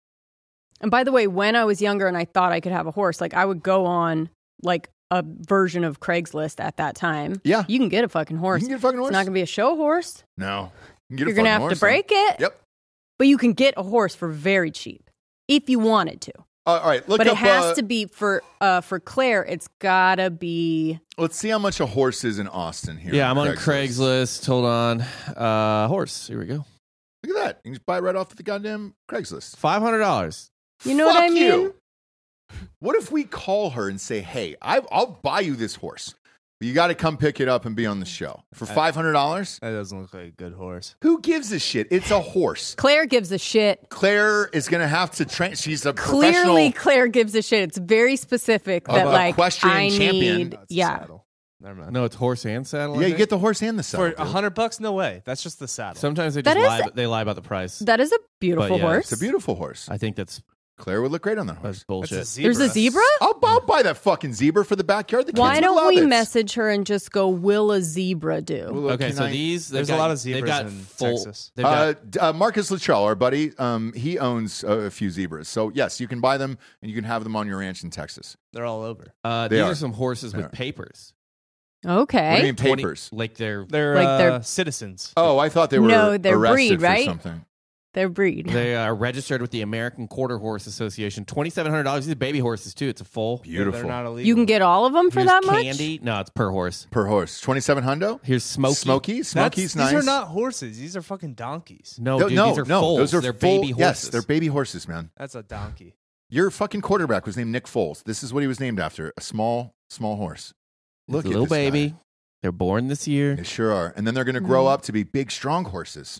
And by the way, when I was younger and I thought I could have a horse, like I would go on like a version of Craigslist at that time. Yeah. You can get a fucking horse. You can get a fucking horse. It's not going to be a show horse. No. You can get a You're going to fucking have horse, to break it. Yep. But you can get a horse for very cheap if you wanted to. All right, look but up. it has to be for Claire. It's gotta be. Let's see how much a horse is in Austin here. Yeah, I'm on Craigslist. Hold on. Horse. Here we go. Look at that. You can just buy it right off the goddamn Craigslist. $500. You know what I mean? You. What if we call her and say, "Hey, I'll buy you this horse. But you got to come pick it up and be on the show for $500." That doesn't look like a good horse. Who gives a shit? It's a horse. Claire gives a shit. Claire is going to have to train. She's a Clearly, professional. Claire gives a shit. It's very specific that like equestrian I champion. need. Yeah. Never mind. No, it's horse and saddle. I Yeah, you think. get the horse and the saddle. For $100? No way. That's just the saddle. Sometimes they That just is- lie about the price. That is a beautiful But yeah, horse. It's a beautiful horse. I think that's Claire would look great on that horse. bullshit. That's a zebra. There's a zebra? I'll buy that fucking zebra for the backyard. The kids Why would don't love we it. message her and just go, will a zebra do? Well, Okay, can so I- these There's they've a lot got- of zebras they've got in full, Texas. They've got, Marcus Luttrell, our buddy, he owns a few zebras. So, yes, you can buy them and you can have them on your ranch in Texas. They're all over. They these are. are some horses They with are. papers. Okay. What do you mean 20 papers? Like they're They're, Like they're- citizens. Oh, I thought they were No, they're arrested breed, for right? something. Their breed. they are registered with the American Quarter Horse Association. $2,700. These are baby horses too. It's a full. Beautiful. They're not illegal. You can get all of them for Here's that much? Candy. No, it's per horse. Per horse. 2,700? Here's Smokey. Smoky's That's- nice. These are not horses. These are fucking donkeys. No, No, dude, no, these are no. foals. Those are they're full- baby horses. Yes, they're baby horses, man. That's a donkey. Your fucking quarterback was named Nick Foles. This is what he was named after. A small horse. Look It's a at little this guy. baby. They're born this year. They sure are. And then they're going to grow up to be big, strong horses.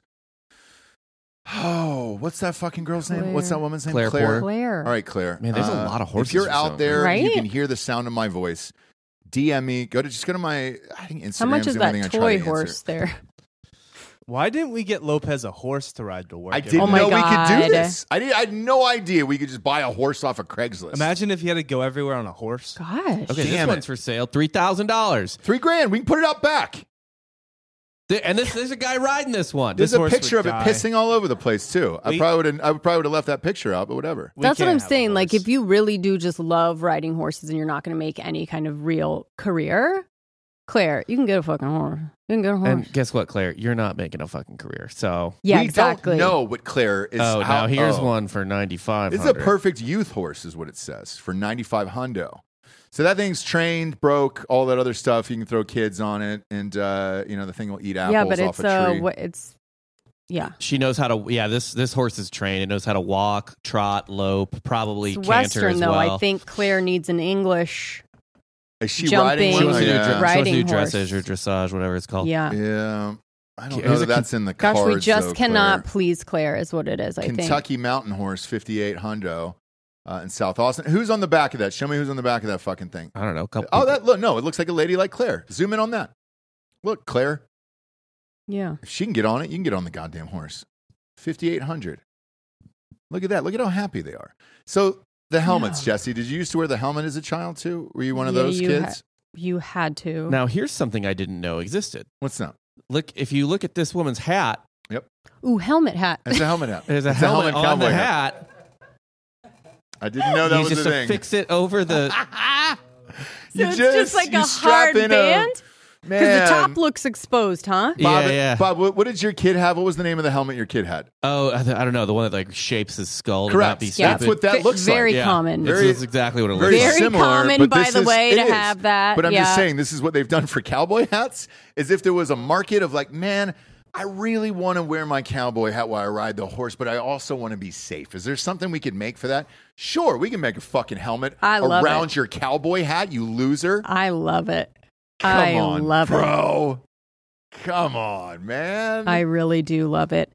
Oh, what's that fucking girl's name? What's that woman's name? Claire Porter. Claire. All right, Claire. Man, there's a lot of horses If you're for out sale. there, Right? you can hear the sound of my voice. DM me. Go to my, I think Instagram. How much is the only that thing I try toy to horse answer. there? Why didn't we get Lopez a horse to ride to work? I every didn't Oh my know we could God. do this. I had no idea we could just buy a horse off of Craigslist. Imagine if you had to go everywhere on a horse. Gosh. Okay, this Damn one's it. for sale. $3,000. $3,000. We can put it out back. And there's a guy riding this one. There's This a horse picture of would it die. pissing all over the place too. I probably would have left that picture out, but whatever. We That's what can't I'm have a saying. Like, horse. if you really do just love riding horses and you're not going to make any kind of real career, Claire, you can get a fucking horse. You can get a horse. And guess what, Claire? You're not making a fucking career. So Yeah, we exactly. don't know what Claire is. now how, here's oh. one for $9,500. This is a perfect youth horse, is what it says, for $9,500. So that thing's trained, broke, all that other stuff. You can throw kids on it, and the thing will eat apples yeah, but off it's a tree. it's yeah. She knows how to. Yeah, this horse is trained. It knows how to walk, trot, lope, probably It's canter Western as though. well. I think Claire needs an English. Is she jumping riding She one? wants to do, Yeah. she wants to do Riding horse. dressage or dressage, whatever it's called. Yeah. Yeah. I don't Here's know a that that's in the Gosh, cards. we just though, cannot Claire. please Claire, is what it is. I think. Kentucky Mountain Horse, 5,800 in South Austin. Who's on the back of that? Show me who's on the back of that fucking thing. I don't know. Oh, that look. No, it looks like a lady like Claire. Zoom in on that. Look, Claire. Yeah. If she can get on it, you can get on the goddamn horse. 5,800. Look at that. Look at how happy they are. So the helmets, Jesse. Did you used to wear the helmet as a child too? Were you one of Yeah, those you kids? You had to. Now here's something I didn't know existed. What's that? Look, if you look at this woman's hat, Yep. Ooh, helmet hat. It's a helmet hat. there's a It's helmet on cowboy the hat. I didn't know that You was just a thing. affix it over the. You it's just like you a strap hard in band. Because the Man. top looks exposed, huh? Bob, Yeah. Bob, what did your kid have? What was the name of the helmet your kid had? Oh, I don't know. The one that like shapes his skull. Correct. To not be That's stupid. what that looks Very like. Yeah. common. It's- Very- That's exactly what it looks Very like. Very similar, common, but by this the is- way, it to is. have that. But I'm yeah. just saying, this is what they've done for cowboy hats. Is if there was a market of like, man, I really want to wear my cowboy hat while I ride the horse, but I also want to be safe. Is there something we could make for that? Sure, we can make a fucking helmet I love around it. your cowboy hat, you loser. I love it. I on, love bro. Come on, man. I really do love it.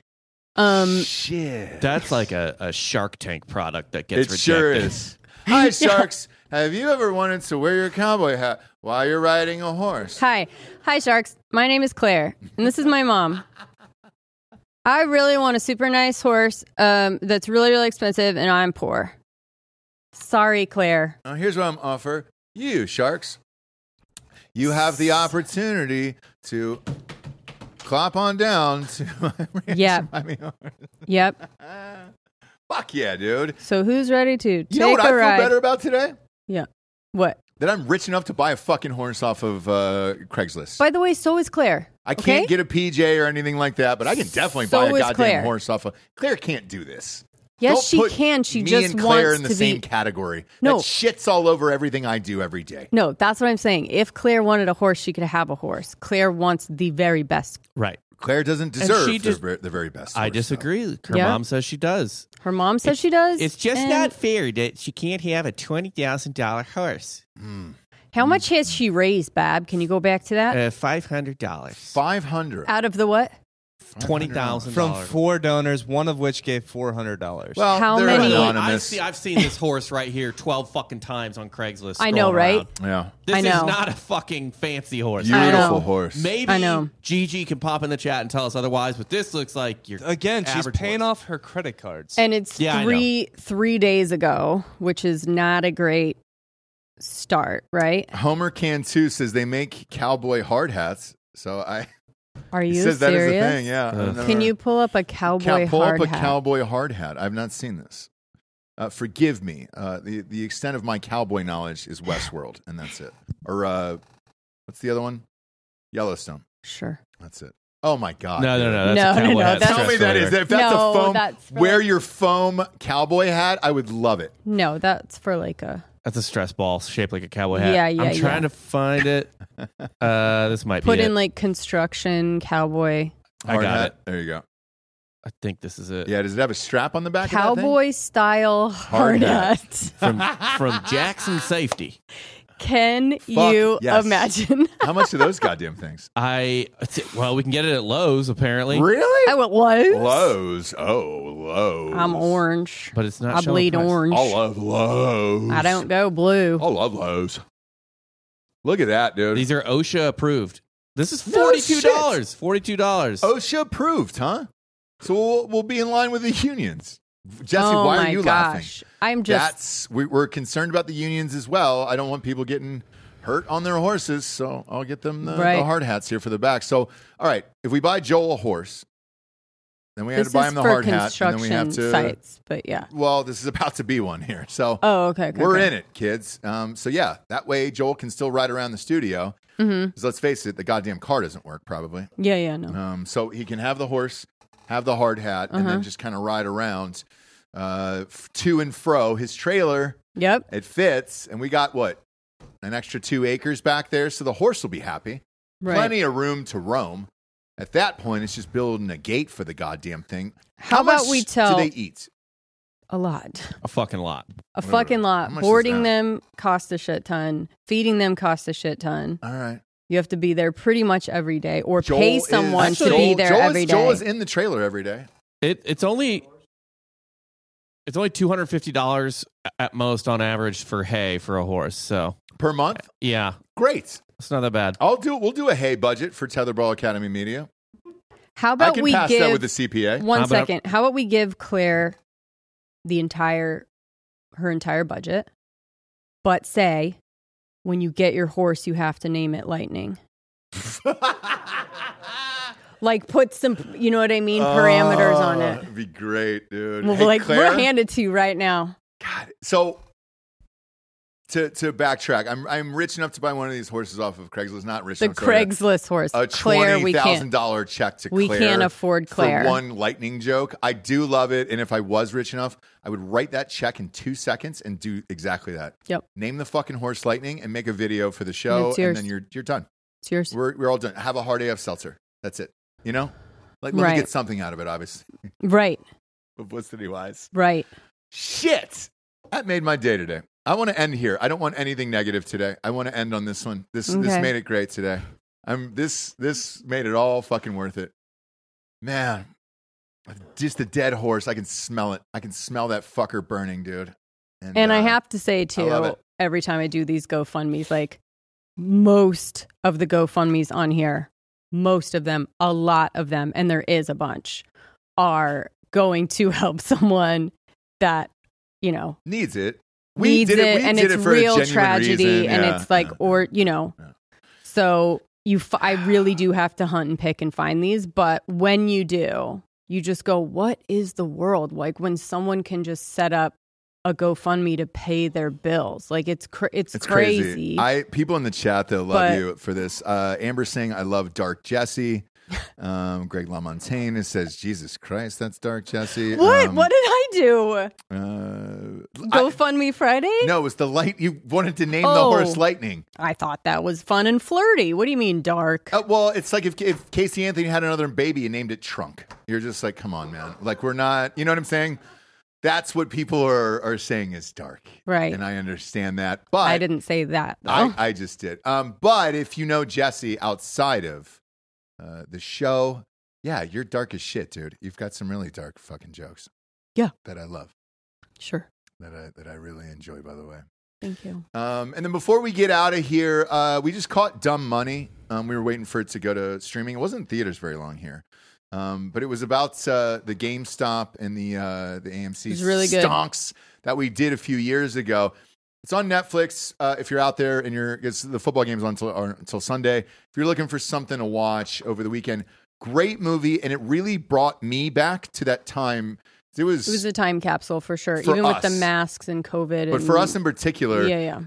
Shit. That's like a Shark Tank product that gets It rejected. sure is. Hi, Sharks. Have you ever wanted to wear your cowboy hat while you're riding a horse? Hi, Sharks. My name is Claire, and this is my mom. I really want a super nice horse that's really, really expensive, and I'm poor. Sorry, Claire. Now, here's what I'm offer you, Sharks. You have the opportunity to clop on down to my Yep. horse. Yep. Fuck yeah, dude. So who's ready to take You know what I a feel ride? better about today? Yeah. What? That I'm rich enough to buy a fucking horse off of Craigslist. By the way, so is Claire. I can't get a PJ or anything like that, but I can definitely So buy a is goddamn Claire. horse off of... Claire can't do this. Yes, Don't she put can. She me just and Claire wants in the to same be... category. No. That shits all over everything I do every day. No, that's what I'm saying. If Claire wanted a horse, she could have a horse. Claire wants the very best. Right. Claire doesn't And deserve she just- the very best. I horse, disagree. Her Yeah. mom says she does. Her mom says she does. It's just and not fair that she can't have a $20,000 horse. How much has she raised, Bab? Can you go back to that? $500. $500. Out of the what? $20,000 from 4 donors, one of which gave $400. Well, How they're many- anonymous. I've seen this horse right here 12 fucking times on Craigslist. I know, scrolling right? around. Yeah. This I know. is not a fucking fancy horse. I Beautiful know. horse. Maybe I know. Gigi can pop in the chat and tell us otherwise, but this looks like your Again, she's average paying horse. off her credit cards. And it's Yeah, I three days ago, which is not a great start, right? Homer Cantu says they make cowboy hard hats. So Are he you says that is serious? a thing. Yeah. I've never- Can you pull up a cowboy pull hard up a hat? cowboy hard hat? I've not seen this. Forgive me. The extent of my cowboy knowledge is Westworld, and that's it. Or what's the other one? Yellowstone. Sure. That's it. Oh my God. No, dude. that's No, a cowboy no, hat. that's- Tell me that is. If that's No, a foam, that's for wear like- your foam cowboy hat, I would love it. No, that's for like a... That's a stress ball shaped like a cowboy hat. Yeah, I'm trying to find it. This might Put be in it. like construction cowboy. I Hard got hat. it. There you go. I think this is it. Yeah, does it have a strap on the back of that Cowboy style hard hat. hat. From Jackson Safety. Can Fuck you yes. imagine? How much are those goddamn things? Well, we can get it at Lowe's apparently. Really? I went Lowe's. Lowe's. Oh, Lowe's. I'm orange. But it's not I showing bleed price. orange. I love Lowe's. I don't go blue. I love Lowe's. Look at that, dude. These are OSHA approved. This is No $42. $42. OSHA approved, huh? So we'll be in line with the unions. Jesse, Oh why my are you gosh. laughing? I'm just... We're concerned about the unions as well. I don't want people getting hurt on their horses, so I'll get them the Right. hard hats here for the back. So, all right, if we buy Joel a horse, then we have This to buy is him the for hard hat, and then we have construction to. sites, but yeah. Well, this is about to be one here, so Oh, okay. we're in it, kids. So yeah, that way Joel can still ride around the studio. Mm-hmm. Because let's face it, the goddamn car doesn't work probably. Yeah, no. So he can have the horse, have the hard hat, and then just kind of ride around to and fro. His trailer, Yep. it fits, and we got what? An extra 2 acres back there, so the horse will be happy. Right. Plenty of room to roam. At that point, it's just building a gate for the goddamn thing. How about much we tell- do they eat? A lot. A fucking lot. A fucking How lot. much is Boarding that? them costs a shit ton. Feeding them costs a shit ton. All right. You have to be there pretty much every day or Joel pay is- someone actually, to be there Joel every is, day. Joel is in the trailer every day. It's only $250 at most on average for hay for a horse. So Per month? yeah, Great. it's not that bad. We'll do a hay budget for Tetherball Academy Media. How I about can we pass give that with the CPA. One How about- second. How about we give Claire her entire budget, but say when you get your horse, you have to name it Lightning. Like put some, you know what I mean, parameters on it. It'd be great, dude. We'll Hey, be like, Claire, we're handed to you right now. So to backtrack, I'm rich enough to buy one of these horses off of Craigslist. Not rich The enough to Craigslist horse. a Claire, we can't. $20,000 check to We Claire. can't afford Claire. For one lightning joke. I do love it, and if I was rich enough, I would write that check in 2 seconds and do exactly that. Yep. Name the fucking horse Lightning and make a video for the show, It's and yours. then you're done. It's yours. We're all done. Have a hard AF seltzer. That's it. You know, like let me Right. get something out of it. Obviously, Right. publicity wise. Right. Shit, that made my day today. I want to end here. I don't want anything negative today. I want to end on this one. This made it great today. This made it all fucking worth it. Man, just the dead horse. I can smell it. I can smell that fucker burning, dude. And I have to say too, every time I do these GoFundMes, like most of the GoFundMes on here, most of them, a lot of them, and there is a bunch, are going to help someone that, you know, needs it. We did it, and it's real tragedy, and it's like, or you know, so I really do have to hunt and pick and find these. But when you do, you just go, what is the world like when someone can just set up a GoFundMe to pay their bills? Like it's crazy. People in the chat though love you for this. Amber saying, "I love Dark Jesse." Greg LaMontagne says, "Jesus Christ, that's Dark Jesse." What did I do? GoFundMe Friday? No, it was the light. You wanted to name the horse Lightning. I thought that was fun and flirty. What do you mean dark? Well, it's like if Casey Anthony had another baby and named it Trunk. You're just like, come on, man. Like we're not. You know what I'm saying? That's what people are saying is dark. Right. And I understand that. But I didn't say that, though. I just did. But if you know Jesse outside of the show, yeah, you're dark as shit, dude. You've got some really dark fucking jokes. Yeah. That I love. Sure. That I really enjoy, by the way. Thank you. And then before we get out of here, we just caught Dumb Money. We were waiting for it to go to streaming. It wasn't in theaters very long here. But it was about the GameStop and the AMC really stonks that we did a few years ago. It's on Netflix. If you're out there and the football game's on until Sunday. If you're looking for something to watch over the weekend, great movie, and it really brought me back to that time. It was a time capsule for sure, for even us, with the masks and COVID. But for us in particular, yeah.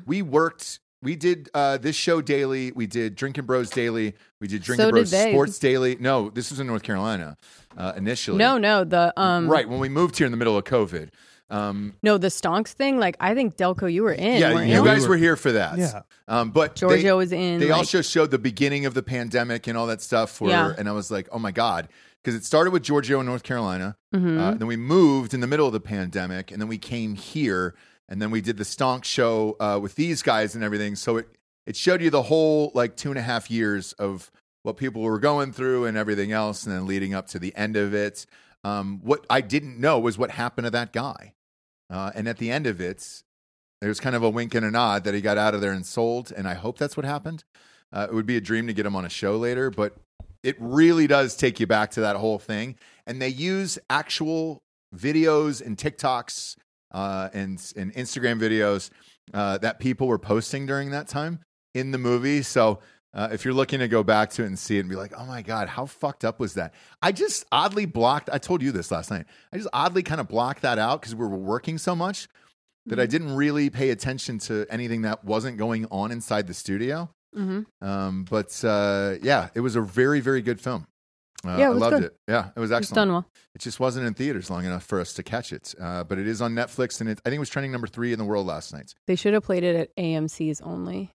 We did this show daily. We did Drinking Bros daily. We did Drinking Bros Sports daily. No, this was in North Carolina initially. No, right when we moved here in the middle of COVID. No, the stonks thing. Like I think Delco, you were in. Yeah, weren't you guys were here for that. Yeah. But Giorgio was in. They also showed the beginning of the pandemic and all that stuff. And I was like, oh my god, because it started with Giorgio in North Carolina. Mm-hmm. Then we moved in the middle of the pandemic, and then we came here. And then we did the Stonk show with these guys and everything. So it showed you the whole like 2.5 years of what people were going through and everything else, and then leading up to the end of it. What I didn't know was what happened to that guy. And at the end of it, there was kind of a wink and a nod that he got out of there and sold. And I hope that's what happened. It would be a dream to get him on a show later, but it really does take you back to that whole thing. And they use actual videos and TikToks and Instagram videos that people were posting during that time in the movie. So if you're looking to go back to it and see it and be like, oh my God, how fucked up was that? I just oddly blocked. I told you this last night. I just oddly kind of blocked that out because we were working so much that I didn't really pay attention to anything that wasn't going on inside the studio. Mm-hmm. But yeah, it was a very, very good film. Yeah, I loved it. Yeah, it was excellent. Done well. It just wasn't in theaters long enough for us to catch it. But it is on Netflix, and I think it was trending number 3 in the world last night. They should have played it at AMC's only.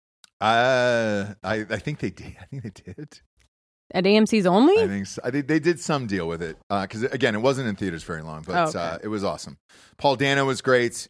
I think they did. I think they did. At AMC's only? I think so. I think they did some deal with it. Because, again, it wasn't in theaters very long, but it was awesome. Paul Dano was great.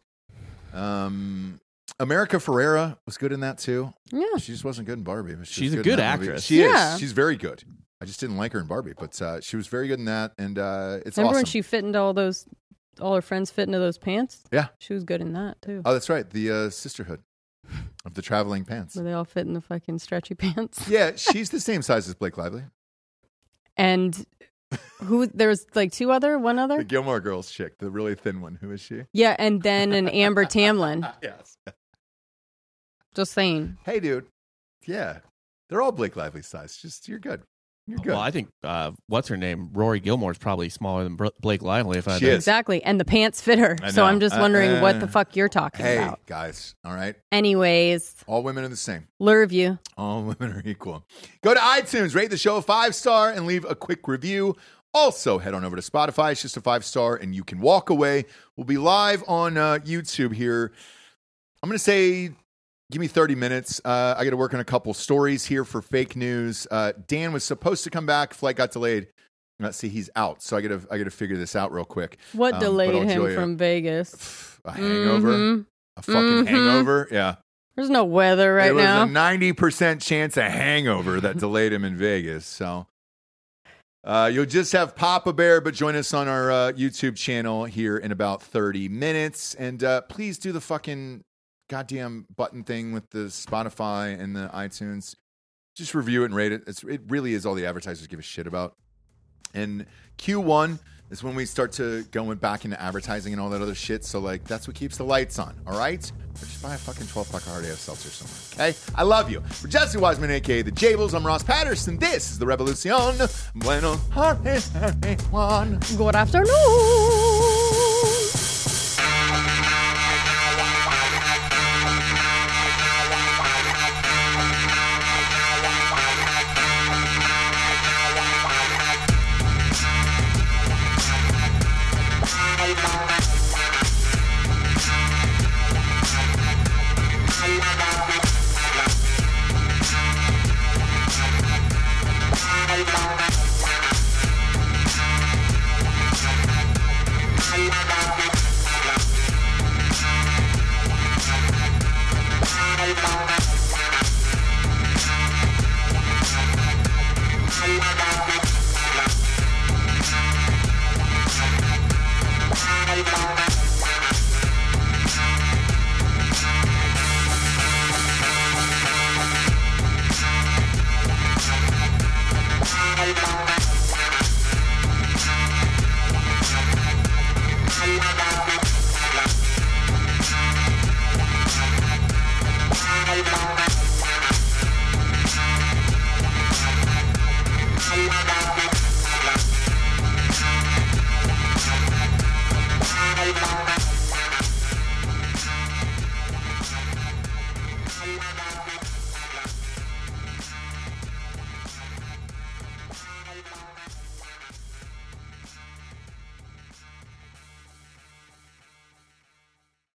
America Ferrera was good in that, too. Yeah. She just wasn't good in Barbie. But she's a good actress. She is. She's very good. I just didn't like her in Barbie, but she was very good in that, and it's Remember awesome. when she fit into all her friends fit into those pants? Yeah. She was good in that, too. Oh, that's right. The Sisterhood of the Traveling Pants. Where they all fit in the fucking stretchy pants. Yeah, she's the same size as Blake Lively. And there was like one other? The Gilmore Girls chick, the really thin one. Who is she? Yeah, and then an Amber Tamlin. Yes. Just saying. Hey, dude. Yeah. They're all Blake Lively size. Just, you're good. You're good. Well, I think, what's her name? Rory Gilmore is probably smaller than Blake Lively. If I She is. Exactly. And the pants fit her. So I'm just wondering what the fuck you're talking about. Hey, guys. All right. Anyways. All women are the same. Love you. All women are equal. Go to iTunes, rate the show a 5-star, and leave a quick review. Also, head on over to Spotify. It's just a 5-star, and you can walk away. We'll be live on YouTube here. I'm going to say, give me 30 minutes. I got to work on a couple stories here for fake news. Dan was supposed to come back. Flight got delayed. Let's see, he's out. So I got to figure this out real quick. What delayed him from Vegas? A hangover. Mm-hmm. a fucking hangover. Yeah. There's no weather right now. There was a 90% chance of hangover that delayed him in Vegas. So you'll just have Papa Bear, but join us on our YouTube channel here in about 30 minutes. And please do the fucking goddamn button thing with the Spotify and the iTunes. Just review it and rate it. It really is all the advertisers give a shit about. And Q1 is when we start to going back into advertising and all that other shit. So, like, that's what keeps the lights on, all right? Or just buy a fucking 12-pack Hard AF seltzer somewhere, okay? I love you. For Jesse Wiseman, a.k.a. The Jables, I'm Ross Patterson. This is The Revolucion. Bueno, everyone. Good afternoon. Bye.